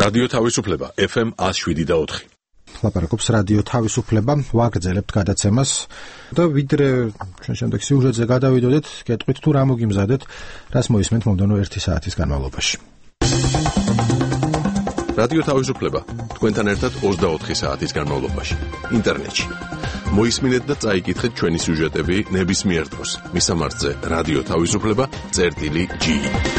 რადიო თავისუფლება FM 107.4. ლაპარაკობს რადიო თავისუფლება, ვაგრძელებთ გადაცემას და ვიდრე ჩვენ შემდეგ სიუჟეტზე გადავიდოდეთ, გეტყვით თუ რა მოგიმზადეთ, რას მოისმენთ მომდევნო 1 საათის განმავლობაში. რადიო თავისუფლება თქვენთან ერთად 24 საათის განმავლობაში ინტერნეტში. მოისმინეთ და წაიკითხეთ ჩვენი სიუჟეტები ნებისმიერ დროს. მისამართზე რადიო თავისუფლება.ge.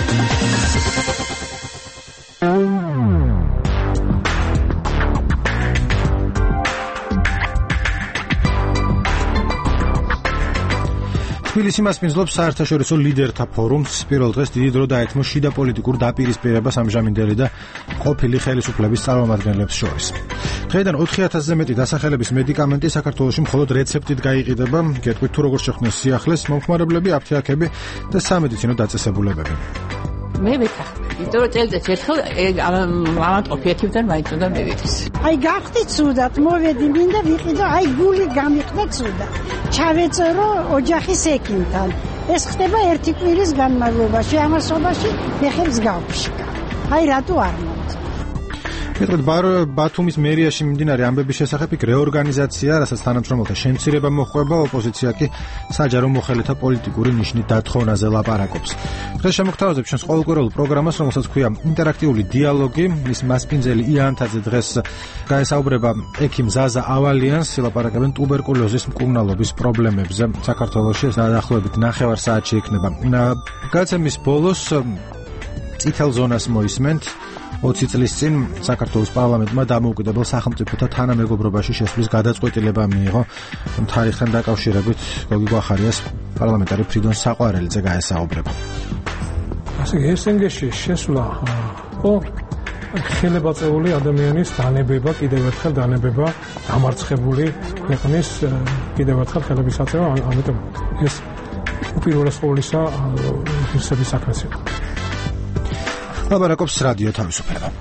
თბილისი მასპინძლობს საერთაშორისო ლიდერთა ფორუმს. პირველ დღეს დიდი დრო დაეთმო შიდა პოლიტიკურ დაპირისპირებას ამჟამინდელი და ყოფილი ხელისუფლების წარმომადგენლებს შორის. დღეიდან 4000-ზე მეტი დასახელების მედიკამენტი საქართველოში მხოლოდ რეცეპტით გაიყიდება. გეტყვით თუ როგორ შეხვდნენ სიახლეს მომხმარებლები, აფთიაქები და სამედიცინო დაწესებულებები. მე ვეთახმები, იმიტომ რომ წელიწადში ერთხელ ამათ ოფიეთიდან მაინც უნდა მივიდეს. აი გახდი ცუდად, მოვედი მინდა ვიყიდო, აი გული გამიხვდა ცუდად. ჩავეწერო ოჯახის ექიმთან. ეს ხდება ერთი კვირის განმავლობაში, ამასობაში მეხებს გავფშკა. აი რატო არ მომწ. მეტყვით ბათუმის მერიაში მიმდინარე ამბების შესახებ იქ რეორგანიზაცია, რასაც თანამშრომელთა შემცირება მოჰყვება, ოპოზიცია კი საჯარო მოხელეთა პოლიტიკური ნიშნით დათხოვნაზე ლაპარაკობს. დღეს შემოგთავაზებ ჩვენს ყოველკვირეულ პროგრამას, რომელსაც ქვია ინტერაქტიული დიალოგი. მის მასპინძელი იანთაძე დღეს გაესაუბრება ექიმ ზაზა ავალიანს, ლაპარაკებენ ტუბერკულოზის მკურნალობის პრობლემებზე. საქართველოში ეს დაახლოებით 9 საათში იქნება. გადაცემის ბოლოს წითელ ზონას მოისმენთ. 20 წლის წინ საქართველოს პარლამენტმა დამოუკიდებელ სახელმწიფოთა თანამეგობრობაში შესვლის გადაწყვეტილება მიიღო. თარიღთან დაკავშირებით გოგი გვახარიას პარლამენტარი ფრიდონ საყვარელიძე გაესაუბრება. ასე ესენგეში შესვლა ხელებაწეული ადამიანის დანებება, კიდევ ერთხელ დანებება, დამარცხებული ქვეყნის კიდევ ერთხელ ხელებისაწევა, ამიტომ ეს უპირველეს ყოვლისა ღირსების საქმეა. ლაპარაკობს რადიო თავისუფლება.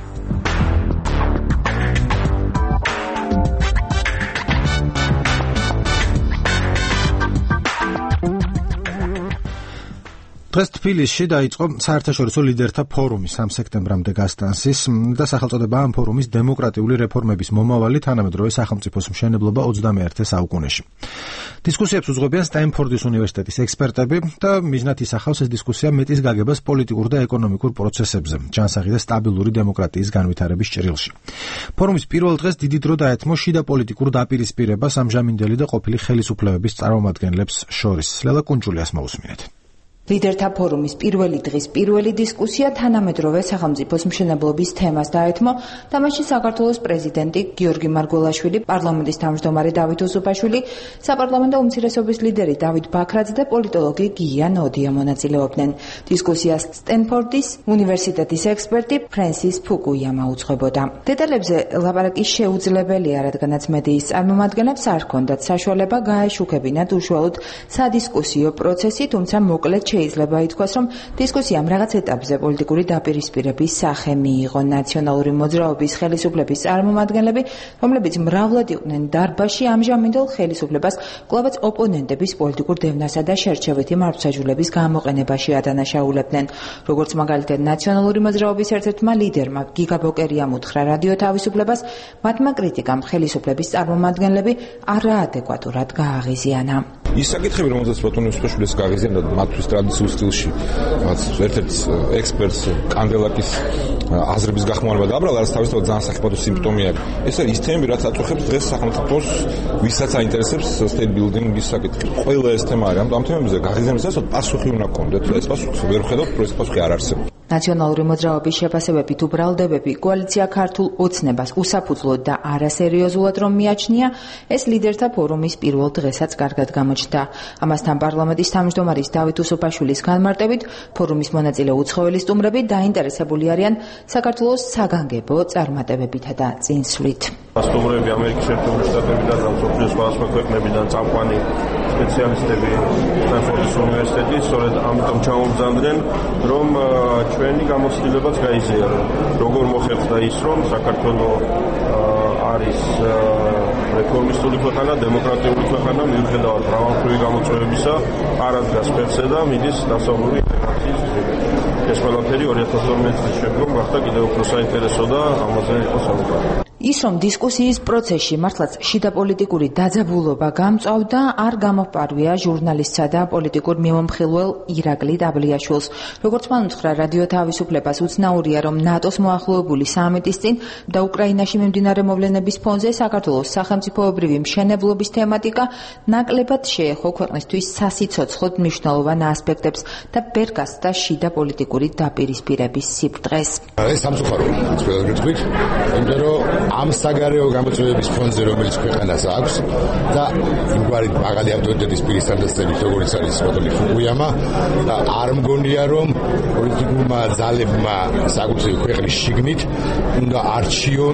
დღეს თბილისში დაიწყო საერთაშორისო ლიდერთა ფორუმი 3 სექტემბრამდე გასტანსის და სახელწოდება ამ ფორუმის დემოკრატიული რეფორმების მომავალი თანამედროვე სახელმწიფოს მშენებლობა 21 საუკუნეში. დისკუსიებს უძღვებიან სტენფორდის უნივერსიტეტის ექსპერტები და მიზნად ისახავს ეს დისკუსია მეტის გაგებას პოლიტიკურ და ეკონომიკურ პროცესებზე, ჯანსაღი და სტაბილური დემოკრატიის განვითარების ჭრილში. ფორუმის პირველ დღეს დიდი დრო დაეთმო შიდა პოლიტიკურ დაპირისპირებას ამჟამინდელი და ყოფილი ხელისუფლებების წარმომადგენლებს შორის. ლელა კუნჯულიას მოусმინეთ. ლიდერთა ფორუმის პირველი დღის პირველი დისკუსია თანამედროვე სახელმწიფოს მშენებლობის თემას დაეთმო და მასში საქართველოს პრეზიდენტი გიორგი მარგველაშვილი, პარლამენტის თავმჯდომარე დავით უსუფაშვილი, საპარლამენტო უმცირესობის ლიდერი დავით ბაქრაძე და პოლიტოლოგი გია ნოდია მონაწილეობდნენ. დისკუსიას სტენფორდის უნივერსიტეტის ექსპერტი ფრენსის ფუკუიამა უძღვებოდა. დეტალებზე ლაპარაკი შეუძლებელია, რადგანაც მედიის წარმომადგენლებს არ ჰქონდათ საშუალება გაეშუქებინათ უშუალოდ სადისკუსიო პროცესი, თუმცა მოკლედ შეიძლება ითქვას, რომ დისკუსიამ რაღაც ეტაპზე პოლიტიკური დაპირისპირების სახე მიიღო. ნაციონალური მოძრაობის ხელისუფლების წარმომადგენლები, რომლებიც მრავლად იყვნენ დარბაზში, ამჟამინდელ ხელისუფლებას კვლავაც ოპონენტების პოლიტიკურ დევნასა და შერჩევითი მართვსაჯულების გამოყენებაში ადანაშაულებდნენ. როგორც მაგალითად ნაციონალური მოძრაობის ერთ-ერთმა ლიდერმა გიგა ბოკერიამ უთხრა რადიო თავისუფლებას, მათმა კრიტიკამ ხელისუფლების წარმომადგენლები არაადეკვატურად გააღიზიანა. ის საკითხები, რომელზეც ბატონი უსუფაშვილის გააღიზიანდა მათთვის ტრადიციულ სტილში, ერთ-ერთ ექსპერტს კანდელაკის აზრების გახმოვანება დააბრალა, რაც თავისთავად ძალიან სახიფათო სიმპტომი არის. ეს არის ის თემები, რაც აწუხებს დღეს სახელმწიფოს, ვისაც აინტერესებს state building-ის საკითხი. ყველა ეს თემა არის. ამ თემებზე გააღიზიანებისას პასუხი უნდა გქონდეთ. ეს პასუხი ვერ ვხედავთ, რომ ეს პასუხი არ არსებობს. ნაციონალური მოძრაობის შეფასებებით უბრალდებები კოალიცია ქართულ ოცნებას უსაფუძვლოდ და არასერიოზულად რომ მიაჩნია, ეს ლიდერთა ფორუმის პირველ დღესაც კარგად გამოჩნდა. ამასთან პარლამენტის თავმჯდომარის დავით უსუფაშვილის განმარტებით, ფორუმის მონაწილე უცხოელი სტუმრები დაინტერესებული არიან საქართველოს საგანგებო წარმატებებითა და წინსვლით. სტუმრები ამერიკის შეერთებული შტატებიდან და მსოფლიოს სხვადასხვა ქვეყნებიდან წამყვანი სპეციალისტები სტენფორდის უნივერსიტეტის, სწორედ ამიტომ ჩამომბრძანდნენ, რომ ჩვენი გამოცდილებაც გაიზიარონ. როგორ მოხერხდა ის, რომ საქართველოს არის რეფორმისტული ქვეყანა, დემოკრატიული ქვეყანა, მიუხედავად მრავალმხრივი გამოწვევებისა, არ ადგას ფერზე და მიდის დასავლური ინტეგრაციის გზით. ეს ყველაფერი 2012 წლის შემდგომ გახდა კიდევ უფრო საინტერესო და ამაზე იყო საუბარი. ის რომ დისკუსიის პროცესში მართლაც შიდა პოლიტიკური დაძაბულობა გამწვავდა, არ გამოფარვია ჟურნალისტსა და პოლიტიკურ მიმომხილველ ირაკლი დაბლიაშვილს. როგორც მან უთხრა რადიო თავისუფლებას, უცნაურია, რომ ნატოს მოახლოებული სამიტის წინ და უკრაინაში მიმდინარე მოვლენების ფონზე საქართველოს სახელმწიფოებრივი მშენებლობის თემატიკა ნაკლებად შეეხო ქვეყნისთვის სასიცოცხლოდ მნიშვნელოვან ასპექტებს და ვერ გასცდა შიდა პოლიტიკური დაპირისპირების სიბრტყეს. ეს სამწუხაროა, სპეციალურად ვთქვით, იმიტომ რომ ამ საგარეო გამოწვევების ფონზე, რომელიც ქვეყანას აქვს და იმგვარი მაღალი ავტორიტეტის პირისადასწრებით, როგორც არის ბატონი ფუკუიამა, და არ მგონია, რომ პოლიტიკურმა ძალებმა საკუთრივ ქვეყნის შიგნით უნდა არჩიონ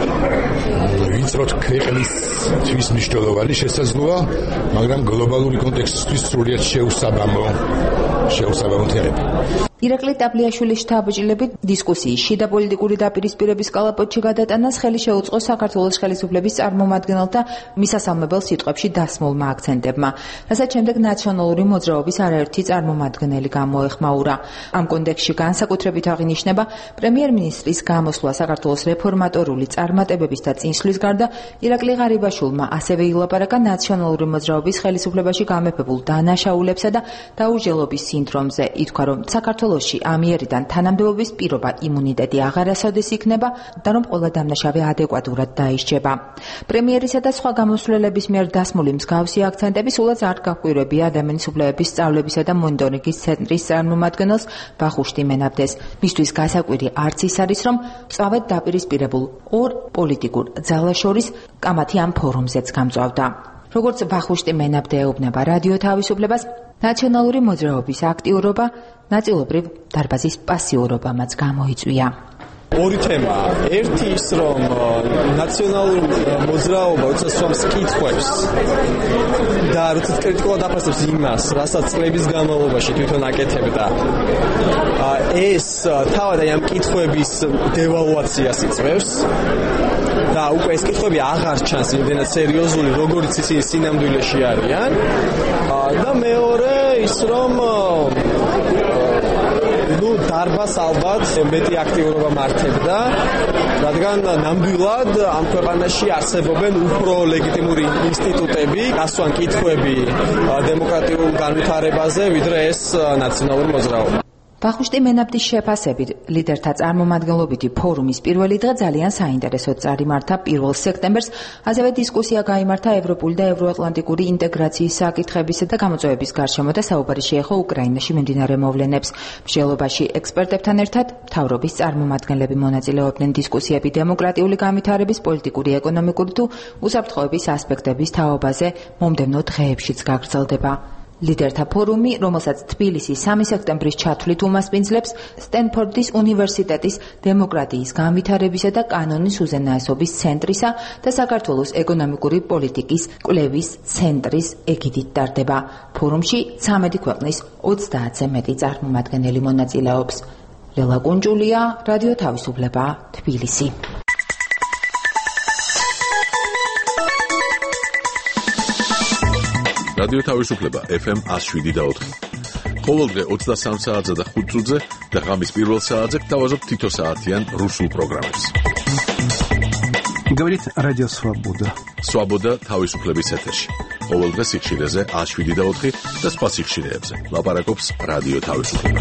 ვიწროთ ქვეყნისთვის მნიშვნელოვანი შესაძლოა, მაგრამ გლობალური კონტექსტისთვის სრულიად შეუსაბამო თემები. ირაკლი დაბლიაშვილის შთაბეჭდილებით დისკუსიის შიდა პოლიტიკური დაპირისპირების კალაპოტში გადატანას ხელი შეუწყო საქართველოს ხელისუფლების წარმომადგენელთა მისასალმებელ სიტყვებში დასმულმა აქცენტებმა, რასაც შემდეგ ნაციონალური მოძრაობის არაერთი წარმომადგენელი გამოეხმაურა. ამ კონტექსტში განსაკუთრებით აღინიშნება პრემიერ-მინისტრის გამოსვლა საქართველოს რეფორმატორული წარმატებების და წინსვლის გარდა, ირაკლი ღარიბაშვილმა ასევე ილაპარაკა ნაციონალური მოძრაობის ხელისუფლებაში გამეფებულ დანაშაულებსა და დაუჯელობის სინდრომზე. ითქვა, რომ საქართველოში ამიერიდან თანამდებობის პირობა იმუნიტეტი აღარასოდეს იქნება და რომ ყველა დამნაშავე ადეკვატურად დაისჯება. პრემიერისა და სხვა გამოსვლელების მიერ დასმული მსგავსი აქცენტები სულაც არ გაჰკვირვებია ადამიანის უფლებების სწავლებისა და მონიტორინგის ცენტრის წარმომადგენელს ვახუშტი მენაბდეს. მისთვის გასაკვირი არც ის არის, რომ წავედ დაპირისპირებულ ორ პოლიტიკურ ძალას შორის კამათი ამ ფორუმზეც გამწვავდა. როგორც ვახუშტი მენაბდე ეუბნება რადიო თავისუფლებას, ნაციონალური მოძრაობის აქტიურობა ნაწილობრივ დარბაზის პასიურობამაც გამოიწვია. ორი თემაა. ერთი ის, რომ ნაციონალური მოძრაობა უცესვამს კითხვებს და როდესაც კრიტიკულად აფასებს იმას, რასაც წლების განმავლობაში თვითონ აკეთებდა. ეს თავად ამ კითხვების დევალვაციას იწვევს. და უკვე ეს კითხვები აღარ ჩანს იმდენად სერიოზული, როგორიც ისინი სინამდვილეში არიან. და მეორე ის, რომ დარბას ალბათ მეტი აქტიურობა მართებდა, რადგან ნამდვილად ამ ქვეყანაში არსებობენ უფრო ლეგიტიმური ინსტიტუტები, გასვან კითხვები დემოკრატიულ განვითარებაზე, ვიდრე ეს ნაციონალური მოძრაობა. ვახუშტი მენაბდის შეფასებით, ლიდერთა წარმომადგენლობითი ფორუმის პირველი დღე ძალიან საინტერესოდ წარიმართა 1 სექტემბერს, ასევე დისკუსია გაიმართა ევროპული და ევროატლანტიკური ინტეგრაციის საკითხებისა და გამოწვევების გარშემო და საუბარი შეეხო უკრაინაში მიმდინარე მოვლენებს. მსჯელობაში ექსპერტებთან ერთად მთავრობის წარმომადგენლები მონაწილეობდნენ დისკუსიები დემოკრატიული განვითარების, პოლიტიკური, ეკონომიკური თუ უსაფრთხოების ასპექტების თაობაზე მომდევნო დღეებშიც გაგრძელდება. ლიდერთა ფორუმი, რომელსაც თბილისის 3 სექტემბრის ჩათვლით უმასპინძლებს სტენფორდის უნივერსიტეტის დემოკრატიის განვითარებისა და კანონის უზენაესობის ცენტრისა და საქართველოს ეკონომიკური პოლიტიკის კვლევის ცენტრის ეგიდით ტარდება. ფორუმში 13 ქვეყნის 30-ზე მეტი წარმომადგენელი მონაწილეობს. ლელა კუნჯულია, რადიო თავისუფლება, თბილისი. რადიო თავისუფლება FM 107.4. ყოველდღე 23 საათზე და 5 წუთზე და ღამის 1 საათზე გთავაზობთ თითო საათიან რუსულ პროგრამებს. Говорит Радио Свобода. Свобода თავისუფლების ეთერში. ყოველდღე სიხშირეზე 107.4 და სხვა სიხშირეებზე. ლაპარაკობს რადიო თავისუფლება.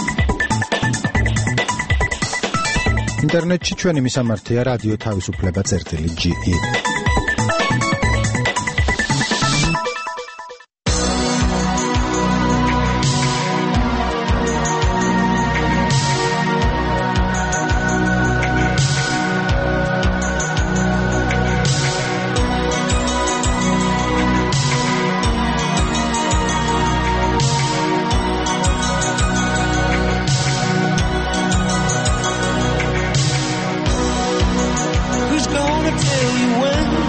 ინტერნეტში ჩვენი მისამართია რადიო თავისუფლება.ge. Tell you when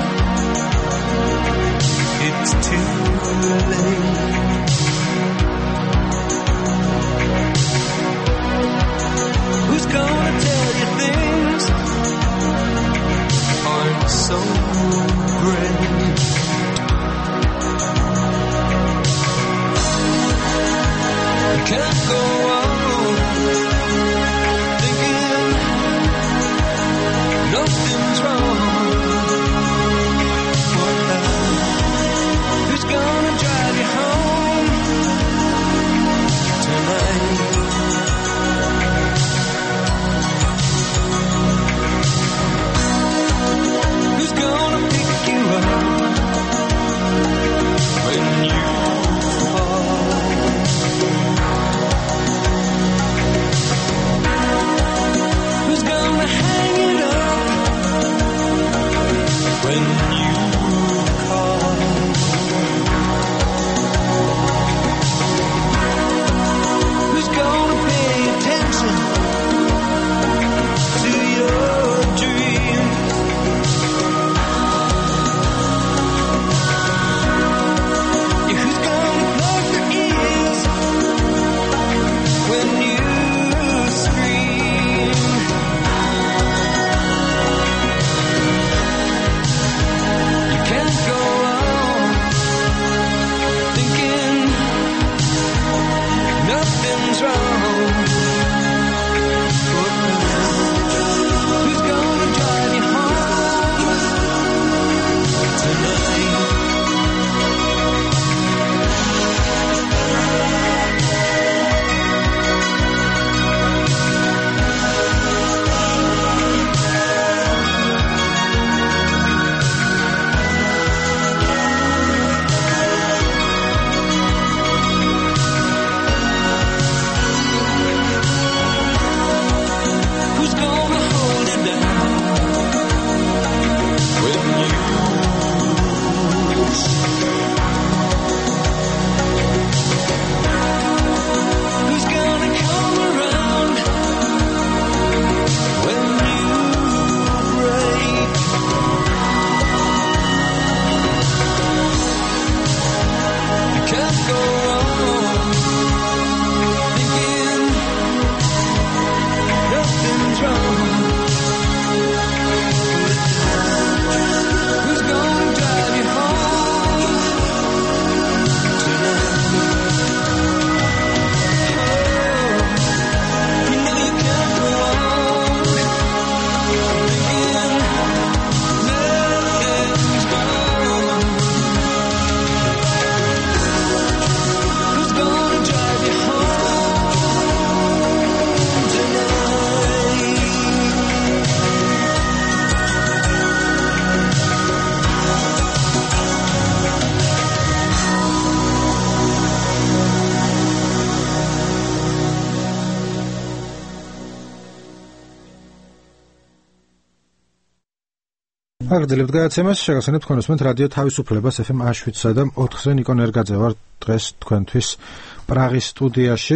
აგრძელებთ გადაცემას, შეგახსენებთ თქვენ უსმენთ რადიო თავისუფლებას FM 7-სა და 4-ზე ნიკო ნერგაძე ვარ დღეს თქვენთვის პრაღის სტუდიაში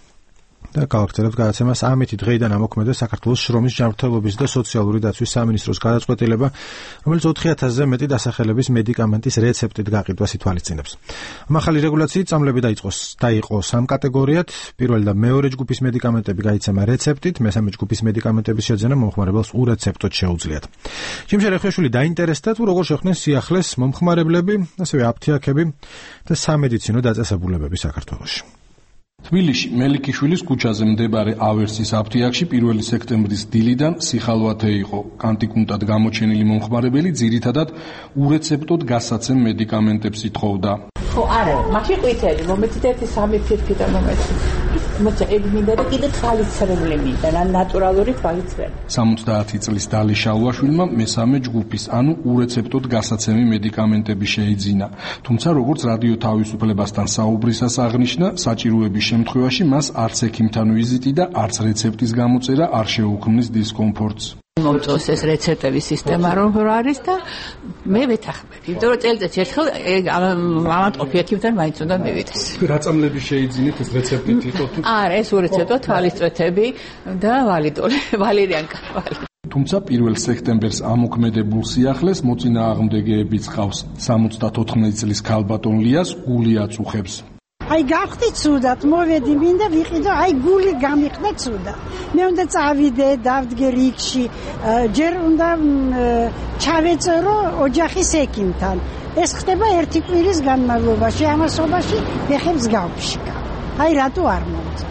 და გავაგრძელებთ გადაცემას. ამით დღეიდან ამოქმედა საქართველოს შრომის ჯანმრთელობის და სოციალური დაცვის სამინისტროს გადაწყვეტილება, რომელიც 4000-ზე მეტი დასახელების მედიკამენტის რეცეპტით გაყიდვას ითვალისწინებს. ახალი რეგულაციით წამლები დაიყო 3 კატეგორიად. პირველი და მეორე ჯგუფის მედიკამენტები გაიცემა რეცეპტით, მესამე ჯგუფის მედიკამენტების შეძენა მომხმარებელს ურეცეპტოდ შეუძლიათ. ჯიმშა რეხვეშვილი დაინტერესდა თუ როგორ შეხვდნენ სიახლეს მომხმარებლები, ასევე აფთიაქები და სამედიცინო დაწესებულებები საქართველოში. თბილისში მელიქიშვილის ქუჩაზე მდებარე ავერსის აფთიაქში 1 სექტემბრის დილიდან სიხალვათე იყო. კანტიკუნტად გამოჩენილი მომხმარებელი ძირითადად ურეცეპტოდ გასაცემ მედიკამენტებს ითხოვდა. ხო, არა, მაშინ ყვითელი, მომეცდეთ 3 ფირფი და მომეცდეთ. მოცა ეგმინდა და კიდე თვალიცრემლი მინდა, ნატურალური თვალიცრემლი. 70 წლის დალი შალვაშვილმა მესამე ჯგუფის, ანუ ურეცეპტოდ გასაცემი მედიკამენტები შეიძინა. თუმცა როგორც რადიო თავისუფლებასთან საუბრისას აღნიშნა, საჭიროების შემთხვევაში მას არც ექიმთან ვიზიტი და არც რეცეპტის გამოწერა არ შეუქმნის დისკომფორტს. მომწონს ეს რეცეპტების სისტემა რომ არის და მე ვეთანხმები. იმიტომ რომ წელიწადში ერთხელ ავადმყოფი ექიმთან მაინც უნდა მივიდეს. რა წამლები შეიძინეთ ეს რეცეპტით იყო თუ? არა, ეს ურეცეპტო თვალისწვეთები და ვალერიანკა. თუმცა 1 სექტემბერს ამოქმედებულ სიახლეს მოწინააღმდეგეებიც ყავს. 74 წლის ქალბატონ ლიას გული აწუხებს. აი გავხდი ცუდად, მოვედი მინდა ვიყიდო, აი გული გამიყდა ცუდად. მე უნდა წავიდე, დავდგე რიგში, ჯერ უნდა ჩავეწერო ოჯახის ექიმთან. ეს ხდება 1 კვირის განმავლობაში, ამასობაში ფეხებს გავფშიკა. აი რატო არ მოვწევ?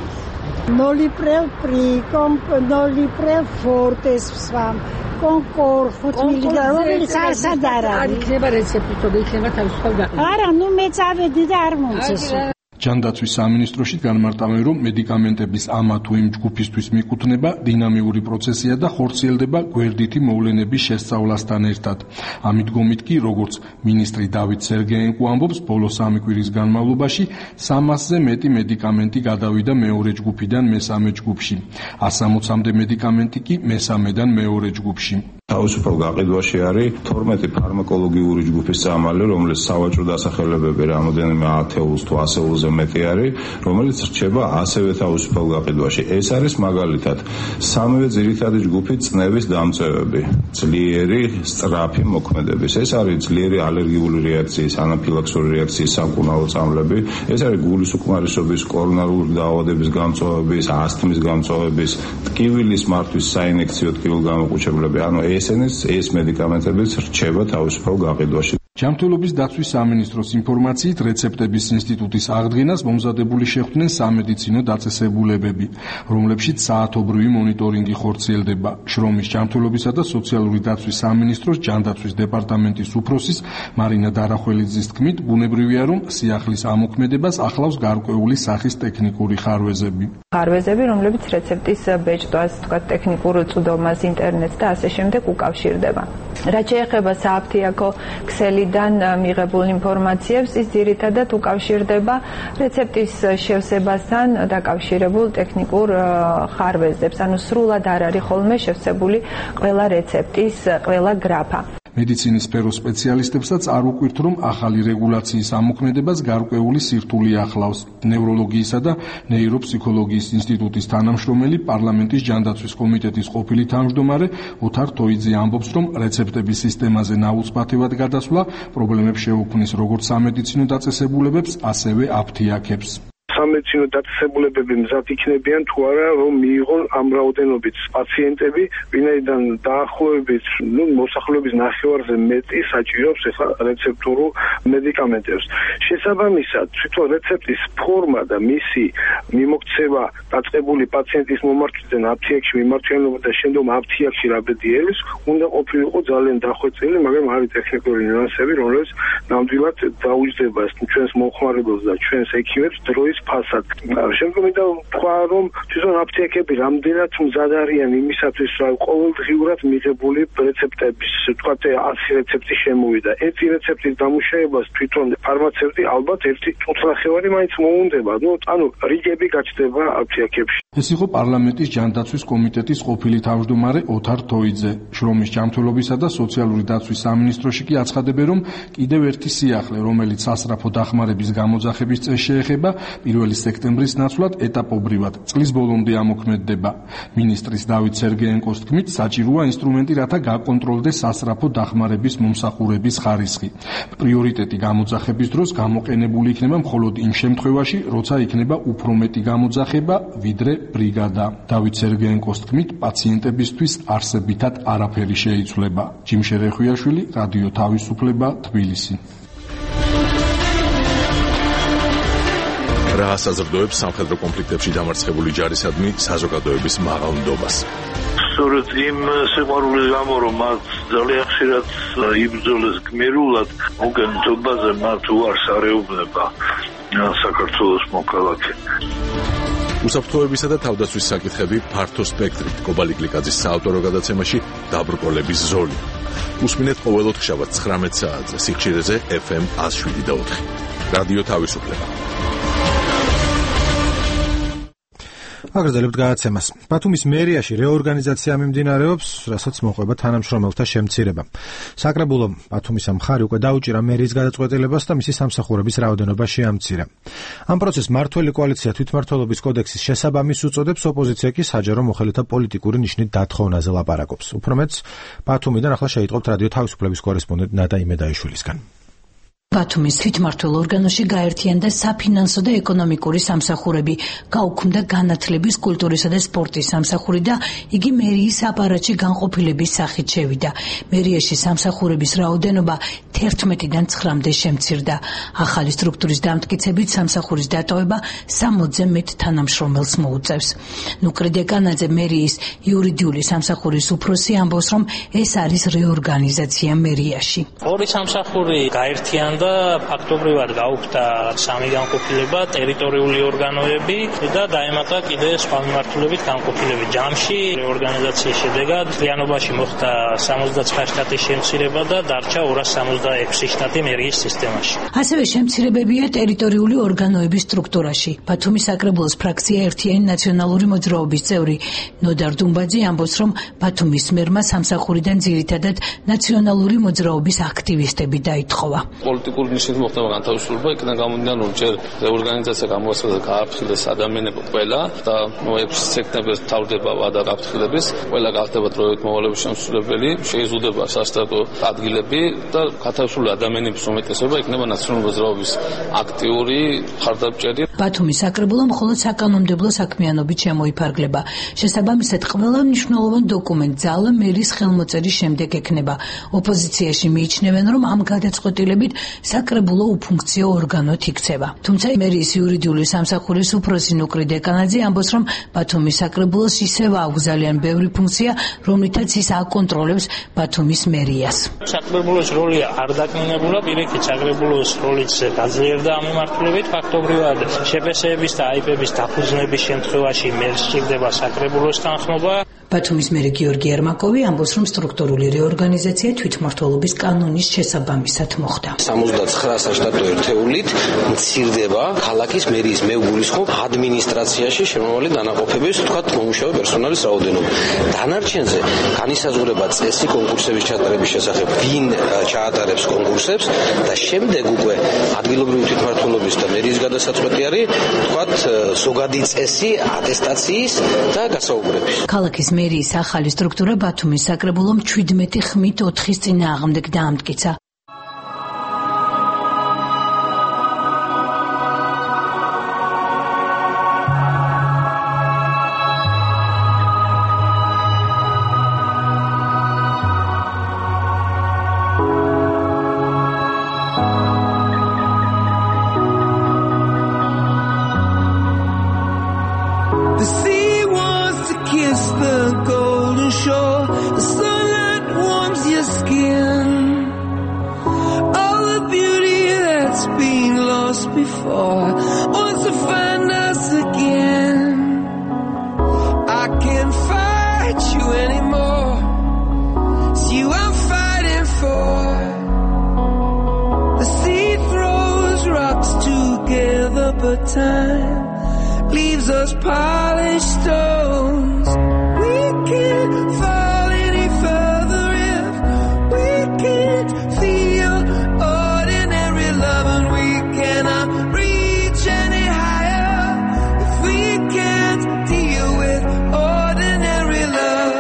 ნოლიპრელ პრიკომ, ნოლიპრელ ფორტეს ვსვამ, კონკორ 5 მილი და რომელიც არსად არ არის. იქნება რეცეპტი, თორე იქნება თავისუფალ გაყიდვა. არა, ნუ მეც ავედი და არ მომწეს. ჯანდაცვის სამინისტროში განმარტავენ, რომ მედიკამენტების ამა თუ იმ ჯგუფისთვის მიკუთვნება დინამიური პროცესია და ხორციელდება გვერდითი მოვლენების შესწავლასთან ერთად. ამით კი, როგორც მინისტრი დავით სერგეენკო ამბობს, ბოლო 3 კვირის განმავლობაში 300-ზე მეტი მედიკამენტი გადავიდა მეორე ჯგუფიდან მესამე ჯგუფში. 160-მდე მედიკამენტი კი მესამედან მეორე ჯგუფში. თავისუფალ გაყიდვაში არის 12 ფარმაკოლოგიური ჯგუფის წამალი, რომელიც სავაჭრო დასახელებები რამოდენიმე ათეულს თუ ასეულზე მეტი არის, რომელიც რჩება ასევე თავისუფალ გაყიდვაში. ეს არის მაგალითად სამივე ძირითადი ჯგუფი წნევის დამწევები, ძლიერი სწრაფი მოქმედების. ეს არის ძლიერი ალერგიული რეაქციის, ანაფილაქსური რეაქციის სამკურნალო წამლები. ეს არის გულის უკმარისობის, კორონარული დაავადების გამწვავების, ასთმის გამწვავების, ტკივილის მართვის საინექციო ტკივილგამოყუჩებლები. ანუ ეს მედიკამენტებიც რჩება თავისუფალ გაყიდვაში. ჯანმრთელობის დაცვის სამინისტროს ინფორმაციით, რეცეპტების ინსტიტუტის აღდგენას მომზადებული შეხვდნენ სამედიცინო დაწესებულებები, რომლებშიც საათობრივი მონიტორინგი ხორციელდება. შრომის ჯანმრთელობისა და სოციალური დაცვის სამინისტროს ჯანდაცვის დეპარტამენტის უფროსის მარინა დარახველიძის თქმით, ბუნებრივია, რომ სიახლის ამოქმედებას ახლავს გარკვეული სახის ტექნიკური ხარვეზები. ხარვეზები, რომლებიც რეცეპტის ბეჭდვას, ტექნიკურ წვდომას, ინტერნეტს და ასე შემდეგ უკავშირდება. რაც შეეხება სააფთიაქო ქსელიდან მიღებულ ინფორმაციებს, ის ძირითადად უკავშირდება რეცეპტის შევსებასთან დაკავშირებულ ტექნიკურ ხარვეზებს, ანუ სრულად არ არის ხოლმე შევსებული ყველა რეცეპტის ყველა გრაფა. მედიცინის სფეროს სპეციალისტებსაც არ უკვირთ, რომ ახალი რეგულაციის ამოქმედებას გარკვეული სირთულე ახლავს. ნევროლოგიისა და ნეიროფსიქოლოგიის ინსტიტუტის თანამშრომელი, პარლამენტის ჯანდაცვის კომიტეტის ყოფილი თავმჯდომარე ოთარ თოიძე ამბობს, რომ რეცეპტების სისტემაზე ნაუცბათებად გადასვლა პრობლემებს შეუქმნის როგორც სამედიცინო დაწესებულებებს, ასევე აფთიაქებს. სამედიცინო დაწესებულებები მზად იქნებიან თუ არა, რომ მიიღონ ამ რაოდენობით პაციენტები, ვინაიდან დაახლოებით მოსახლეობის ნახევარზე მეტი საჭიროებს ახლა რეცეპტურულ მედიკამენტებს. შესაბამისად, თვითონ რეცეპტის ფორმა და მისი მიმოქცევა დაწყებული პაციენტის მომართვიდან აფთიაქში მიმართულობა და შემდგომ აფთიაქში რაბედიელის უნდა ყოფილიყო ძალიან დახვეწილი, მაგრამ არის ტექნიკური ნიუანსები, რომლებიც ნამდვილად დაუჯდება ჩვენს მომხმარებელს და ჩვენს ექიმებს დროის ფასად. შემდგომ და თქვა, რომ თვითონ აფთიაქები რამდენად მზად არიან იმისათვის, რომ ყოველდღიურად მიღებული რეცეპტების, თქვათ 100 რეცეპტი შემოვიდა. ერთი რეცეპტის დამუშავებას თვითონ ფარმაცევტი ალბათ ერთი წუთნახევარი მაინც მოუნდება. ანუ რიგები გაჩნდება აფთიაქებში. ეს იყო პარლამენტის ჯანდაცვის კომიტეტის ყოფილი თავმჯდომარე ოთარ თოიძე. შრომის ჯანმრთელობისა და სოციალური დაცვის სამინისტროში კი აცხადებენ, რომ კიდევ ერთი სიახლე, რომელიც სასწრაფო დახმარების გამოძახების წესს შეეხება, 1 სექტემბრის ნაცვლად ეტაპობრივად წლის ბოლომდე ამოქმედდება. მინისტრის დავით სერგეენკოს თქმით, საჭიროა ინსტრუმენტი, რათა გაკონტროლდეს სასწრაფო დახმარების მომსახურების ხარისხი. პრიორიტეტი გამოძახების დროს გამოყენებული იქნება მხოლოდ იმ შემთხვევაში, როცა იქნება უფრო მეტი გამოძახება, ვიდრე ბრიგადა. დავით სერგეენკოს თქმით, პაციენტებისთვის არსებითად არაფერი შეიცვლება. ჯიმშე რეხვიაშვილი, რადიო თავისუფლება, თბილისი. რა საზრდოებს სამხედრო კონფლიქტებში დამარცხებული ჯარისადმი საზოგადოების მაღალ ნდობას. სწორედ იმ სიყვარულის გამო, რომ მათ ძალიან ხშირად იბრძოლეს გმირულად, მოგონებაზე მათ უარს არეუბნება საქართველოს მოქალაქე. უსაფრთხოებისა და თავდაცვის საკითხები ფართო სპექტრით. კობალი გლიკაძის საავტორო გადაცემაში დაბრკოლების ზოლი. უსმინეთ ყოველ ოთხშაბათს 19 საათზე სიხშირეზე FM 107.4. რადიო თავისუფლება. აგრძელებთ გადაცემას. ბათუმის მერიაში რეორგანიზაცია მიმდინარეობს, რასაც მოყვება თანამშრომელთა შემცირება. საკრებულომ ბათუმის მხარი უკვე დაუჭირა მერის გადაწყვეტილებას და მისი სამსახურების რაოდენობა შეამცირა. ამ პროცესს მართველი კოალიცია თვითმმართველობის კოდექსის შესაბამის უწოდებს, ოპოზიცია კი საჯარო მოხელეთა პოლიტიკური ნიშნით დათხოვნაზე ლაპარაკობს. უფრო მეტს ბათუმიდან ახლა შეიტყობთ რადიო თავისუფლების კორესპონდენტ ნადა იმედაიშვილისგან. ბათუმის თვითმმართველ ორგანოში გაერთიანდა საფინანსო და ეკონომიკური სამსახურები, გაუქმდა განათლების, კულტურისა და სპორტის სამსახური და იგი მერიის აპარატში განყოფილების სახით შევიდა. მერიაში სამსახურების რაოდენობა 11-დან 9-მდე შემცირდა. ახალი სტრუქტურის დამტკიცებით სამსახურის დატოვება 60-ზე მეტ თანამშრომელს მოუწევს. ნუკრი დეკანაძე, მერიის იურიდიული სამსახურის უფროსი, ამბობს, რომ ეს არის რეორგანიზაცია მერიაში. ორი სამსახური გაერთიანდა ფაქტობრივად გაუქმდა 3 განყოფილება, ტერიტორიული ორგანოები და დაემატა კიდე სხვა მიმართულებით განყოფილები. ჯამში რეორგანიზაციის შედეგად მთლიანობაში მოხდა 69 შტატის შემცირება და დარჩა 266 შტატი მერიის სისტემაში. ასევე შემცირებებია ტერიტორიული ორგანოების სტრუქტურაში. ბათუმის საკრებულოს ფრაქცია ერთიანი ნაციონალური მოძრაობის წევრი ნოდარ დუმბაძე ამბობს, რომ ბათუმის მერმა სამსახურიდან ძირითადად ნაციონალური მოძრაობის აქტივისტები დაითხოვა. პოლიტიკური ნიშნით მოხდა განთავისუფლება, იქიდან გამომდინარე, რომ ჯერ რეორგანიზაცია გამოაცხადა გააფრთხილდეს ადამიანები ყველა და 6 სექტემბერს თავდება ვადა გაფრთხილების, ყველა გახდება დროებით მოვალეობის შემსრულებელი, შეიზღუდება სასტარტო ადგილები და განთავისუფლებული ადამიანების უმეტესობა იქნება ნაციონალური მოძრაობის აქტიური მხარდამჭერი. ბათუმის საკრებულო მხოლოდ საკანონმდებლო საქმიანობით შემოიფარგლება. შესაბამისად, ყველა მნიშვნელოვან დოკუმენტ ძალა მერის ხელმოწერის შემდეგ ექნება. ოპოზიციაში მიიჩნევენ, რომ ამ გადაწყვეტილებით საკრებულო უფუნქციო ორგანოდ იქცევა. თუმცა მერიის იურიდიული სამსახურის უფროსი ნუკრი დეკანაძე ამბობს, რომ ბათუმის საკრებულოს ისევ აუგზალიან ბევრი ფუნქცია, რომლითაც ის აკონტროლებს ბათუმის მერიას. საკრებულოს როლი არ დაკნინებულა, პირიქით საკრებულოს როლიც გაძლიერდა ამ მიმართულებით. ფაქტობრივად შეფასების და აიპების დაფუძნების შემთხვევაში მერს სჭირდება საკრებულოს თანხმობა. ბათუმის მერი გიორგი ერმაკოვი ამბობს, რომ სტრუქტურული რეორგანიზაცია თვითმმართველობის კანონის შესაბამისად მოხდა. 79 საშტატო ერთეულით მცირდება ქალაქის მერიის მეუგულისხმობ ადმინისტრაციაში შემავალი დანაყოფების, თქვათ, მომუშავე პერსონალის რაოდენობა. დანარჩენზე განისაზღვრება წესი კონკურსების ჩატარების შესახებ, ვინ ჩაატარებს კონკურსებს და შემდეგ უკვე ადგილობრივი თვითმმართველობის და მერიის გადასაწყვეტი არის, თქვათ, ზოგადი წესი ატესტაციის და გასაუბრების. ქალაქის მერიის ახალი სტრუქტურა ბათუმის საკრებულომ 17 ხმით 4-ის წინააღმდეგ დაამტკიცა. Time leaves us polished stones. We can't fall any further if we can't feel ordinary love, and we cannot reach any higher if we can't deal with ordinary love.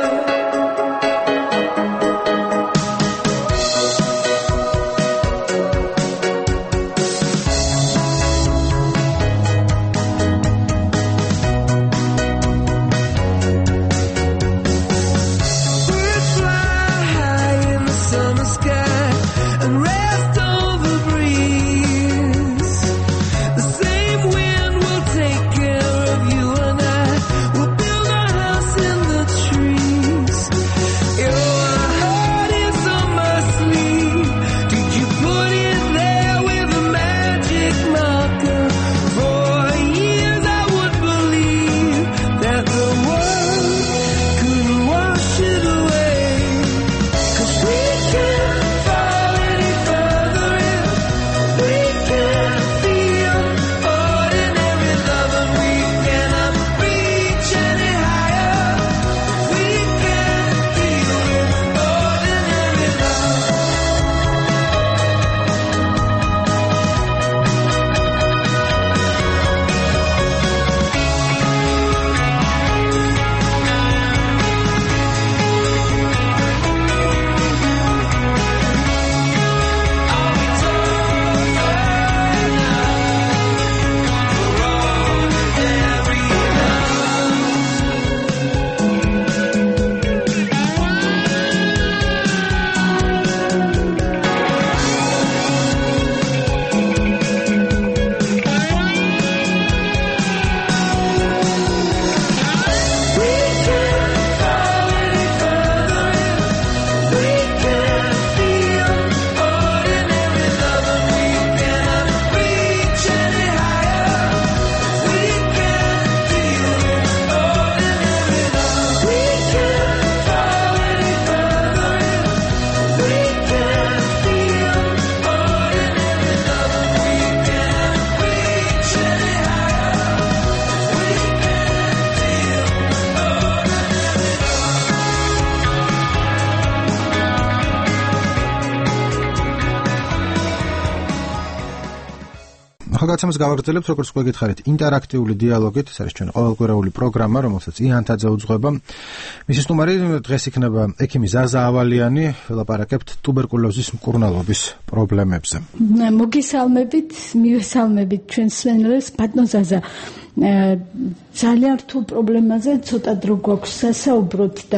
გადაცემას გავაგრძელებთ, როგორც უკვე გითხარით, ინტერაქტიული დიალოგით, ეს არის ჩვენი ყოველკვირეული პროგრამა, რომელსაც იანთაძე უძღვება. მისი სტუმარი დღეს იქნება ექიმი ზაზა ავალიანი, ველაპარაკებთ ტუბერკულოზის მკურნალობის პრობლემებზე. მოგესალმებით, მივესალმებით ჩვენ სვენელს, ბატონ ზაზა. ძალიან რთულ პრობლემაზე ცოტა დრო გვაქვს სასაუბროთ და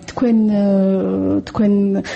თქვენ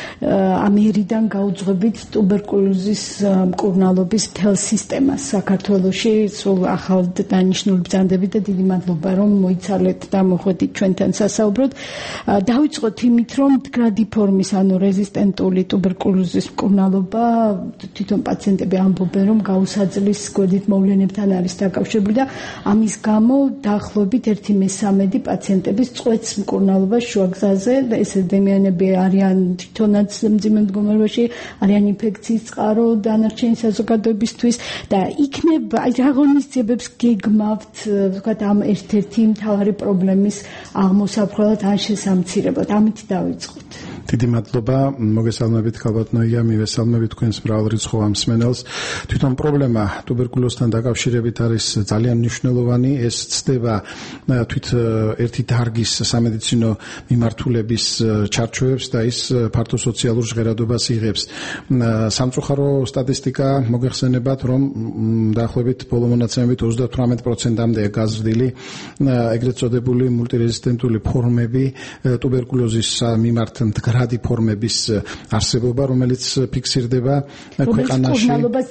ამერიდან გაუძღვებით ტუბერკულოზის მკურნალობის მთელ სისტემას საქართველოში, სულ ახალ დანიშნული ბრძანდებით და დიდი მადლობა რომ მოიცალეთ და მოხვედით ჩვენთან სასაუბროთ. დავიწყოთ იმით, რომ მდგრადი ფორმის, ანუ რეზისტენტული ტუბერკულოზის მკურნალობა თვითონ პაციენტები ამბობენ, რომ გაუსაძლის გვერდით მოვლენებთან არის დაკავშირებული და ამის გამო დაახლოებით 1/3 პაციენტების წვეთს მკურნალობას შუაგზაზე. ეს ადამიანები არიან თვითონაც მძიმე მდგომარეობაში, არიან ინფექციის წყარო დანარჩენი საზოგადოებისთვის და იქნება რა ღონისძიებებს გეგმავთ, ვთქვათ, ამ ერთ-ერთი მთავარი პრობლემის აღმოსაფხვრელად ან შესამცირებლად. ამით დავიწყოთ. დიდი მადლობა, მოგესალმებით ქალბატონია, მივესალმებით თქვენს მრავალრიცხოვ მსმენელს. თვითონ პრობლემა ტუბერკულოზთან დაკავშირებით არის ძალიან მნიშვნელოვანი. ეს ცდება თვით ერთი დარგის სამედიცინო მიმართულების ჩარჩოებს და ის ფართო სოციალურ ჟღერადობას იღებს. სამწუხარო სტატისტიკა მოგეხსენებათ, რომ დაახლოებით ბოლო მონაცემებით 38%-მდე გაზრდილი ეგრეთ წოდებული მულტირეზისტენტული ფორმები ტუბერკულოზის მიმართ მდგრადი ფორმების არსებობა, რომელიც ფიქსირდება ქვეყანაში,